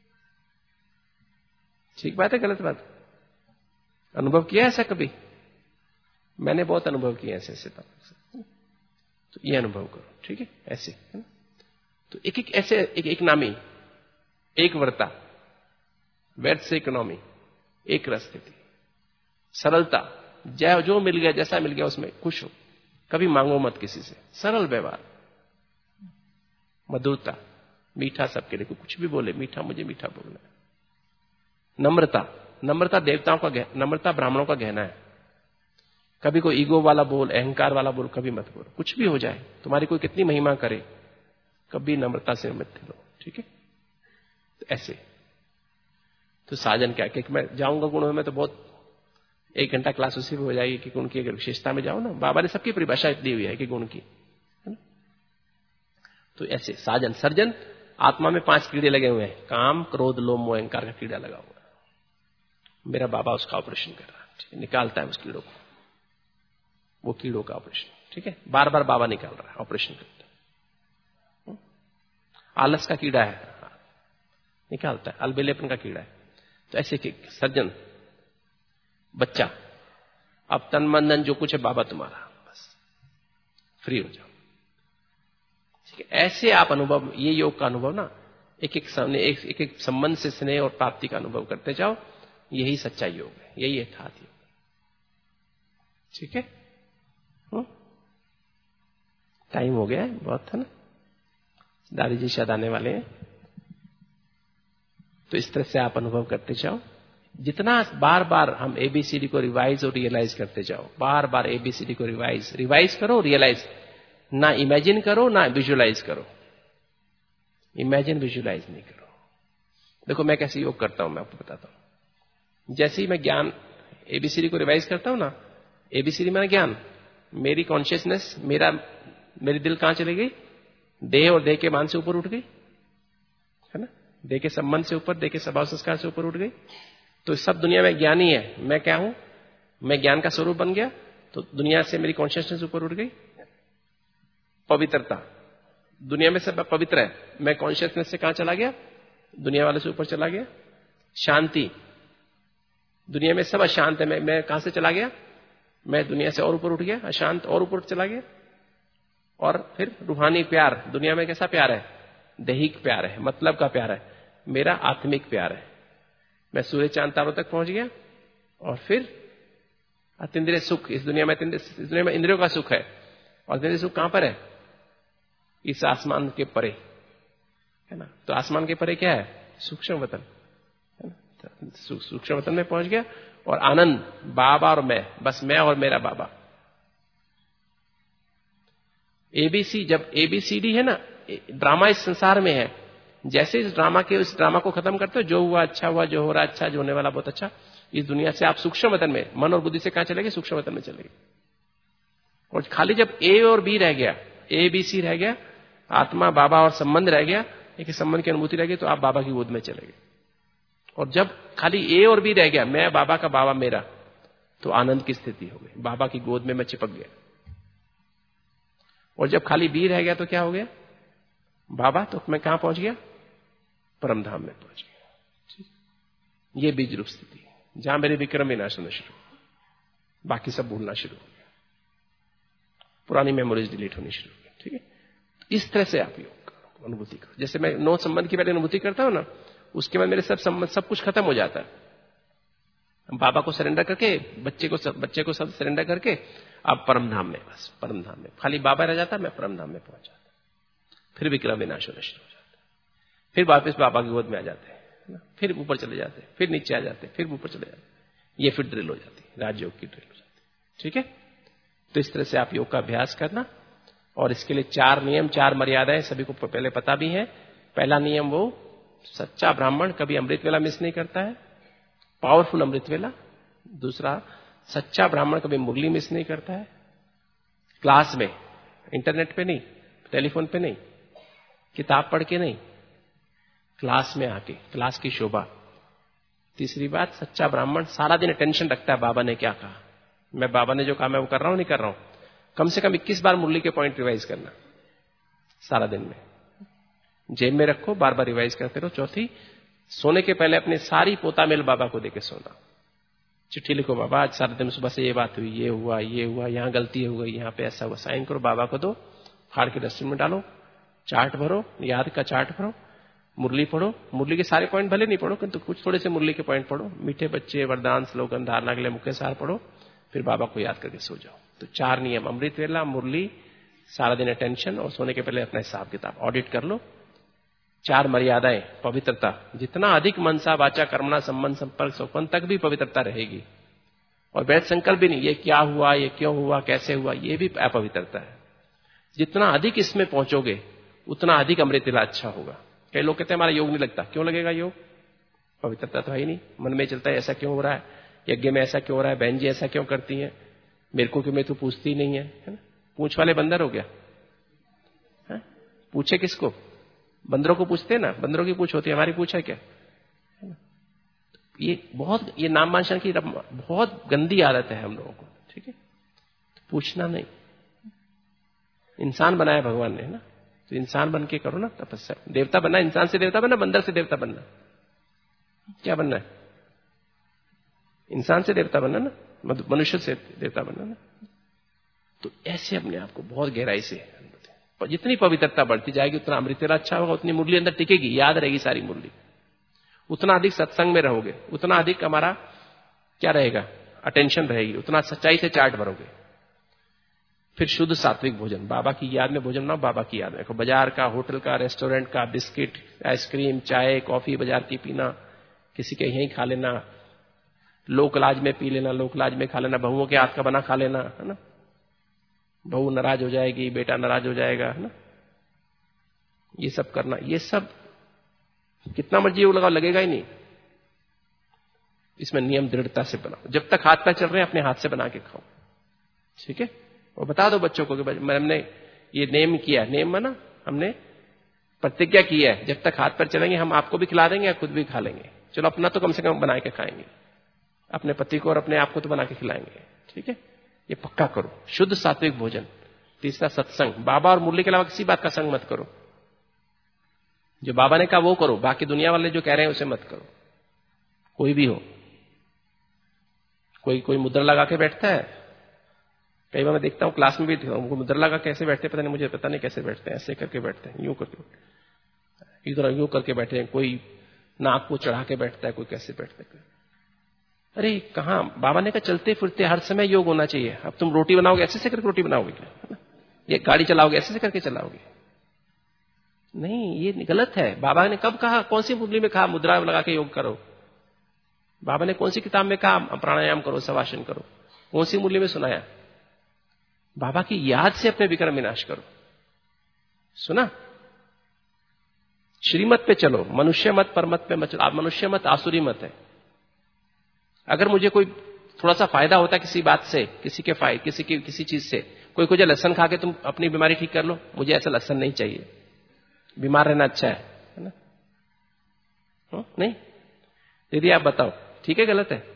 ठीक बात है, गलत बात? अनुभव किया ऐसा कभी? मैंने बहुत अनुभव किया ऐसे ऐसे बात, तो ये अनुभव करो, ठीक है? ऐसे है ना? तो एक एक ऐसे एक एक नामी, एक वर्ता, व्यर्थ से इकोनॉमी, एक स्थिति, सरलता, जय जो मिल गया, जैसा मिल गया उसमें खुश हो, कभी मांगो मत किसी से, सरल व्यवहार, मधुरता, मीठा सबके लिए, कुछ भी बोले मीठा, मुझे मीठा बोलना है। नम्रता, नम्रता देवताओं का, नम्रता ब्राह्मणों का गहना है। कभी कोई ईगो वाला बोल, अहंकार वाला बोल कभी मत बोलो, कुछ भी हो जाए, तुम्हारी कोई कितनी महिमा करे, कभी नम्रता से मत लो, ठीक है? तो ऐसे तो साजन क्या कि मैं जाऊंगा गुणों में तो बहुत एक घंटा क्लास उसी में हो जाएगी कि गुण की अगर विशेषता में जाओ ना, बाबा ने सबकी परिभाषा दी हुई है कि गुण की, है ना? तो ऐसे साजन, सर्जन, आत्मा में पांच कीड़े लगे हुए हैं, काम, क्रोध, लोभ, मोह, अहंकार का कीड़ा लगा हुआ है। मेरा बाबा उसका ऑपरेशन कर रहा है, निकालता है उस कीड़ों को, वो कीड़ों का ऑपरेशन, ठीक है? बार बार बाबा निकाल रहा है, ऑपरेशन करता है। आलस का कीड़ा है, निकालता है, अलबेलेपन का कीड़ा है। तो ऐसे कि सर्जन, बच्चा, अब तन मन धन जो कुछ है बाबा तुम्हारा, बस फ्री हो जाओ, ठीक है? ऐसे आप अनुभव, ये योग का अनुभव ना, एक एक सामने एक एक, एक संबंध से स्नेह और प्राप्ति का अनुभव करते जाओ, यही सच्चा योग है, यही यथार्थ योग, ठीक है? टाइम हो गया है बहुत, है ना? दादी जी शायद आने वाले हैं। तो इस तरह से आप अनुभव करते जाओ, जितना बार बार हम एबीसीडी को रिवाइज और रियलाइज करते जाओ, बार बार एबीसीडी को रिवाइज रिवाइज करो, रियलाइज, ना इमेजिन करो ना विजुअलाइज करो, इमेजिन विजुअलाइज नहीं करो। देखो मैं कैसे योग करता हूं, मैं आपको बताता हूं। जैसे ही मैं ज्ञान एबीसीडी को रिवाइज करता हूं ना, एबीसीडी माने ज्ञान, मेरी कॉन्शियसनेस, मेरा मेरी दिल कहां चली गई? देह और देह के मान से ऊपर उठ गई, है ना? देह के संबंध से ऊपर, देह के स्वभाव संस्कार से ऊपर उठ गई। तो सब दुनिया में ज्ञान ही है, मैं क्या हूं? मैं ज्ञान का स्वरूप बन गया, तो दुनिया से मेरी कॉन्शियसनेस ऊपर उठ गई। पवित्रता, दुनिया में सब पवित्र है, मैं कॉन्शियसनेस से कहां चला गया? दुनिया वाले से ऊपर चला गया। शांति, दुनिया में सब अशांत है, मैं मैं कहां से चला गया? मैं दुनिया से और ऊपर उठ गया, अशांत और ऊपर चला गया। और फिर रूहानी प्यार, दुनिया में कैसा प्यार है? दैहिक प्यार है, मतलब का प्यार है, मेरा आत्मिक प्यार है। मैं सूर्य चांद तारों तक पहुंच गया। और फिर अतीन्द्रिय सुख, इस दुनिया में इस दुनिया में इंद्रियों का सुख है, और अतीन्द्रिय सुख कहां पर है? इस आसमान के परे, है ना? तो आसमान के परे क्या है? सूक्ष्म वतन, है ना? सूक्ष्म वतन में पहुंच गया। और आनंद, बाबा और मैं, बस मैं और मेरा बाबा। एबीसी, जब एबीसीडी है ना, ड्रामा इस संसार में है, जैसे इस ड्रामा के इस ड्रामा को खत्म करते हो, जो हुआ अच्छा हुआ, जो हो रहा अच्छा, जो होने वाला बहुत अच्छा, इस दुनिया से आप सूक्ष्म वतन में, मन और बुद्धि से कहां चलेंगे? सूक्ष्म वतन में चलेंगे। और खाली जब ए और बी रह गया, ए बी सी रह गया, आत्मा बाबा और संबंध रह गया, एक संबंध की अनुभूति रह गई, तो आप बाबा की गोद में चले गए। और जब खाली ए और बी रह गया, मैं बाबा का, बाबा मेरा, तो आनंद की स्थिति हो गई, बाबा की गोद में मैं चिपक गया। और जब खाली बी रह गया तो क्या हो गया? बाबा, तो मैं कहां पहुंच गया? परम धाम में पहुंच गया। ये बीज रूप स्थिति, जहां मेरे विक्रम विनाश होना शुरू हो, बाकी सब भूलना शुरू हो गया, पुरानी मेमोरीज डिलीट होनी शुरू हो गई, ठीक है? इस तरह से आप योग करो, अनुभूति करो। जैसे मैं नौ संबंध की पहले अनुभूति करता हूं ना, उसके बाद मेरे सब संबंध, सब कुछ खत्म हो जाता है। बाबा को सरेंडर करके, बच्चे को सब बच्चे को सब सरेंडर करके, अब परम धाम में, बस परम धाम में खाली बाबा रह जाता, मैं परम धाम में पहुंच जाता। फिर विक्रम विनाश होना शुरू हो जाता, फिर वापस बाबा की गोद में आ जाते हैं, फिर ऊपर चले जाते हैं, फिर नीचे आ जाते हैं, फिर ऊपर चले जाते हैं। ये फिर ड्रिल हो जाती है, राजयोग की ड्रिल हो जाती है, ठीक है? तो इस तरह से आप योग का अभ्यास करना। और इसके लिए चार नियम, चार मर्यादाएं सभी को पहले पता भी है। पहला नियम, वो सच्चा ब्राह्मण कभी अमृत वेला मिस नहीं करता है, पावरफुल अमृत वेला। दूसरा, सच्चा ब्राह्मण कभी मुरली मिस नहीं करता है, क्लास में, इंटरनेट पे नहीं, टेलीफोन पे नहीं, किताब पढ़ के नहीं। क्लास में आके, क्लास की शोभा। तीसरी बात, सच्चा ब्राह्मण सारा दिन अटेंशन रखता है बाबा ने क्या कहा, मैं बाबा ने जो कहा मैं वो कर रहा हूं नहीं कर रहा हूं। कम से कम इक्कीस बार मुरली के पॉइंट रिवाइज करना सारा दिन में, जेब में रखो, बार बार रिवाइज करते रहो। चौथी, सोने के पहले अपनी सारी पोता मेल बाबा को देके सोना। चिट्ठी लिखो, बाबा आज सारे दिन सुबह से ये बात हुई, ये हुआ, ये हुआ, यहाँ गलती हो गई, यहाँ पे ऐसा हुआ, साइन करो, बाबा को दो, फाड़ के डस्टबिन में डालो, चार्ट भरो, याद का चार्ट भरो, मुरली पढ़ो। मुरली के सारे पॉइंट भले नहीं पढ़ो, किंतु कुछ थोड़े से मुरली के पॉइंट पढ़ो। मीठे बच्चे, वरदान, स्लोगन, धारणा के लिए मुख्य सार पढ़ो, फिर बाबा को याद करके सो जाओ। तो चार नियम, अमृत वेला, मुरली, सारा दिन अटेंशन, और सोने के पहले अपना हिसाब किताब ऑडिट कर लो। चार मर्यादाएं, पवित्रता, जितना अधिक मनसा वाचा कर्मणा संबंध संपर्क सौपन तक भी पवित्रता रहेगी। और वैध संकल्प भी नहीं, ये क्या हुआ, ये क्यों हुआ, कैसे हुआ, ये भी अपवित्रता है। जितना अधिक इसमें पहुंचोगे उतना अधिक अमृत वेला अच्छा होगा। कई लोग कहते हैं हमारा योग नहीं लगता, क्यों लगेगा योग? पवित्रता तो है ही नहीं। मन में चलता है ऐसा क्यों हो रहा है, यज्ञ में ऐसा क्यों हो रहा है, बहन जी ऐसा क्यों करती है, मेरे को क्यों, मैं तो पूछती नहीं है, है ना? पूछ वाले बंदर हो गया है? पूछे किसको? बंदरों को पूछते हैं ना, बंदरों की पूछ होती है, हमारी पूछ है क्या? है ना? ये बहुत, ये नाम वांछन की बहुत गंदी आदत है हम लोगों को, ठीक है? तो पूछना नहीं। इंसान बनाया भगवान ने, है ना, तो इंसान बन के करो ना तपस्या। देवता बनना, इंसान से देवता बनना, बंदर से देवता बनना, क्या बनना है? इंसान से देवता बनना ना, मनुष्य से देवता बनना ना। तो ऐसे अपने आप को बहुत गहराई से, जितनी पवित्रता बढ़ती जाएगी उतना अमृत वेला अच्छा होगा, उतनी मुरली अंदर टिकेगी, याद रहेगी सारी मुरली। उतना अधिक सत्संग में रहोगे, उतना अधिक हमारा क्या रहेगा, अटेंशन रहेगी, उतना सच्चाई से चार्ट भरोगे। फिर शुद्ध सात्विक भोजन, बाबा की याद में भोजन ना, बाबा की याद में। देखो, बाजार का, होटल का, रेस्टोरेंट का, बिस्किट, आइसक्रीम, चाय, कॉफी बाजार की पीना, किसी के यहीं खा लेना, लोक लाज में पी लेना, लोक लाज में खा लेना, बहुओं के हाथ का बना खा लेना, है ना, बहू नाराज हो जाएगी, बेटा नाराज हो जाएगा, है ना, ये सब करना, ये सब कितना मर्जी योग लगाओ लगेगा ही नहीं। इसमें नियम दृढ़ता से बनाओ। जब तक हाथ पैर चल रहे हैं अपने हाथ से बना के खाओ, ठीक है? और बता दो बच्चों को कि हमने ये नेम किया, नेम माना हमने प्रतिज्ञा की है, जब तक हाथ पैर चलेंगे हम आपको भी खिला देंगे या खुद भी खा लेंगे। चलो अपना तो कम से कम बना के खाएंगे, अपने पति को और अपने आप को तो बना के खिलाएंगे, ठीक है? ये पक्का करो। शुद्ध सात्विक भोजन। तीसरा, सत्संग। बाबा और मुरली के अलावा किसी बात का संग मत करो। जो बाबा ने कहा वो करो, बाकी दुनिया वाले जो कह रहे हैं उसे मत करो। कोई भी हो, कोई कोई मुद्रा लगा के बैठता है, कई बार मैं देखता हूं क्लास में भी, उनको मुद्रा लगा कैसे बैठते पता नहीं, मुझे पता नहीं कैसे बैठते हैं, ऐसे करके बैठते हैं, यूं करके, इधर यूं करके बैठे हैं, कोई नाक को चढ़ा के बैठता है, कोई कैसे बैठता है। अरे कहां, बाबा ने कहा चलते फिरते हर समय योग होना चाहिए। अब तुम रोटी बनाओगे ऐसे से करके रोटी बनाओगे क्या? ये गाड़ी चलाओगे ऐसे से करके चलाओगे? नहीं, ये गलत है। बाबा ने कब कहा, कौन सी मुरली में कहा मुद्रा लगा के योग करो? बाबा ने कौन सी किताब में कहा प्राणायाम करो, शवासन करो? कौन सी मुरली में सुनाया? बाबा की याद से अपने विक्रम विनाश करो। सुना? श्रीमत पे चलो, मनुष्य मत परमत पे मत चलो। आप मनुष्य मत आसुरी मत है। अगर मुझे कोई थोड़ा सा फायदा होता है किसी बात से, किसी के फायदे, किसी की किसी चीज से, कोई कुछ लहसन खा के तुम अपनी बीमारी ठीक कर लो, मुझे ऐसा लहसन नहीं चाहिए। बीमार रहना अच्छा है, है ना? हुँ? नहीं दीदी आप बताओ, ठीक है गलत है?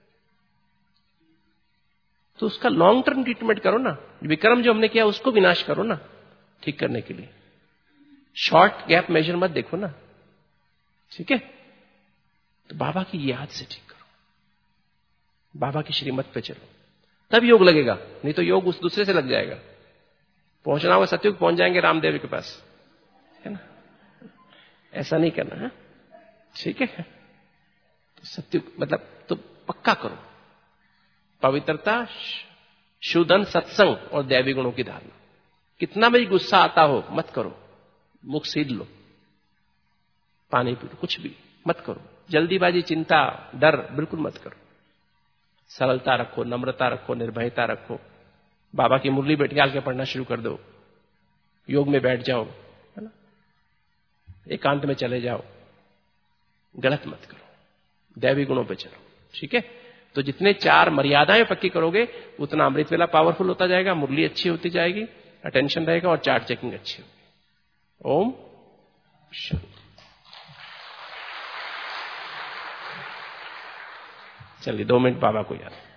तो उसका लॉन्ग टर्म ट्रीटमेंट करो ना। विक्रम जो हमने किया उसको विनाश करो ना, ठीक करने के लिए। शॉर्ट गैप मेजर मत देखो ना, ठीक है? तो बाबा की याद से ठीक करो, बाबा की श्रीमत पे चलो, तब योग लगेगा। नहीं तो योग उस दूसरे से लग जाएगा। पहुंचना होगा सत्युग, पहुंच जाएंगे रामदेव के पास, है ना? ऐसा नहीं करना है, ठीक है? तो सत्युग मतलब तो पक्का करो। पवित्रता, शुद्धन, सत्संग और दैवी गुणों की धारणा। कितना भी गुस्सा आता हो मत करो, मुख सीध लो, पानी पी लो, कुछ भी मत करो। जल्दीबाजी, चिंता, डर बिल्कुल मत करो। सरलता रखो, नम्रता रखो, निर्भयता रखो। बाबा की मुरली बैठियाल के पढ़ना शुरू कर दो, योग में बैठ जाओ, है ना? एकांत में चले जाओ, गलत मत करो, दैवी गुणों पे चलो, ठीक है? तो जितने चार मर्यादाएं पक्की करोगे उतना अमृत वेला पावरफुल होता जाएगा, मुरली अच्छी होती जाएगी, अटेंशन रहेगा और चार्ट चेकिंग अच्छी होगी। ओम शांति। चलिए दो मिनट बाबा को याद।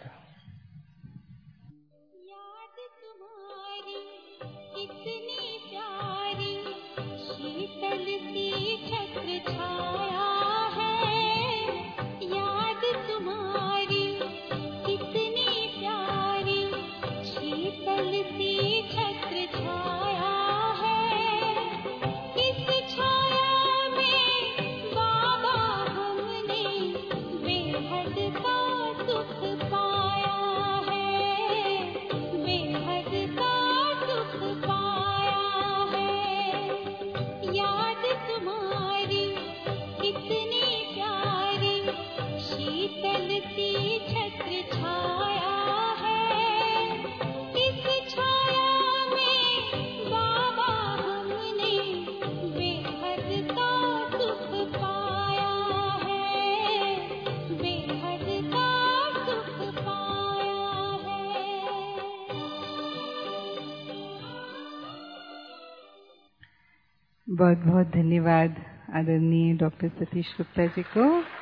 बहुत बहुत धन्यवाद आदरणीय डॉक्टर सतीश गुप्ता जी को।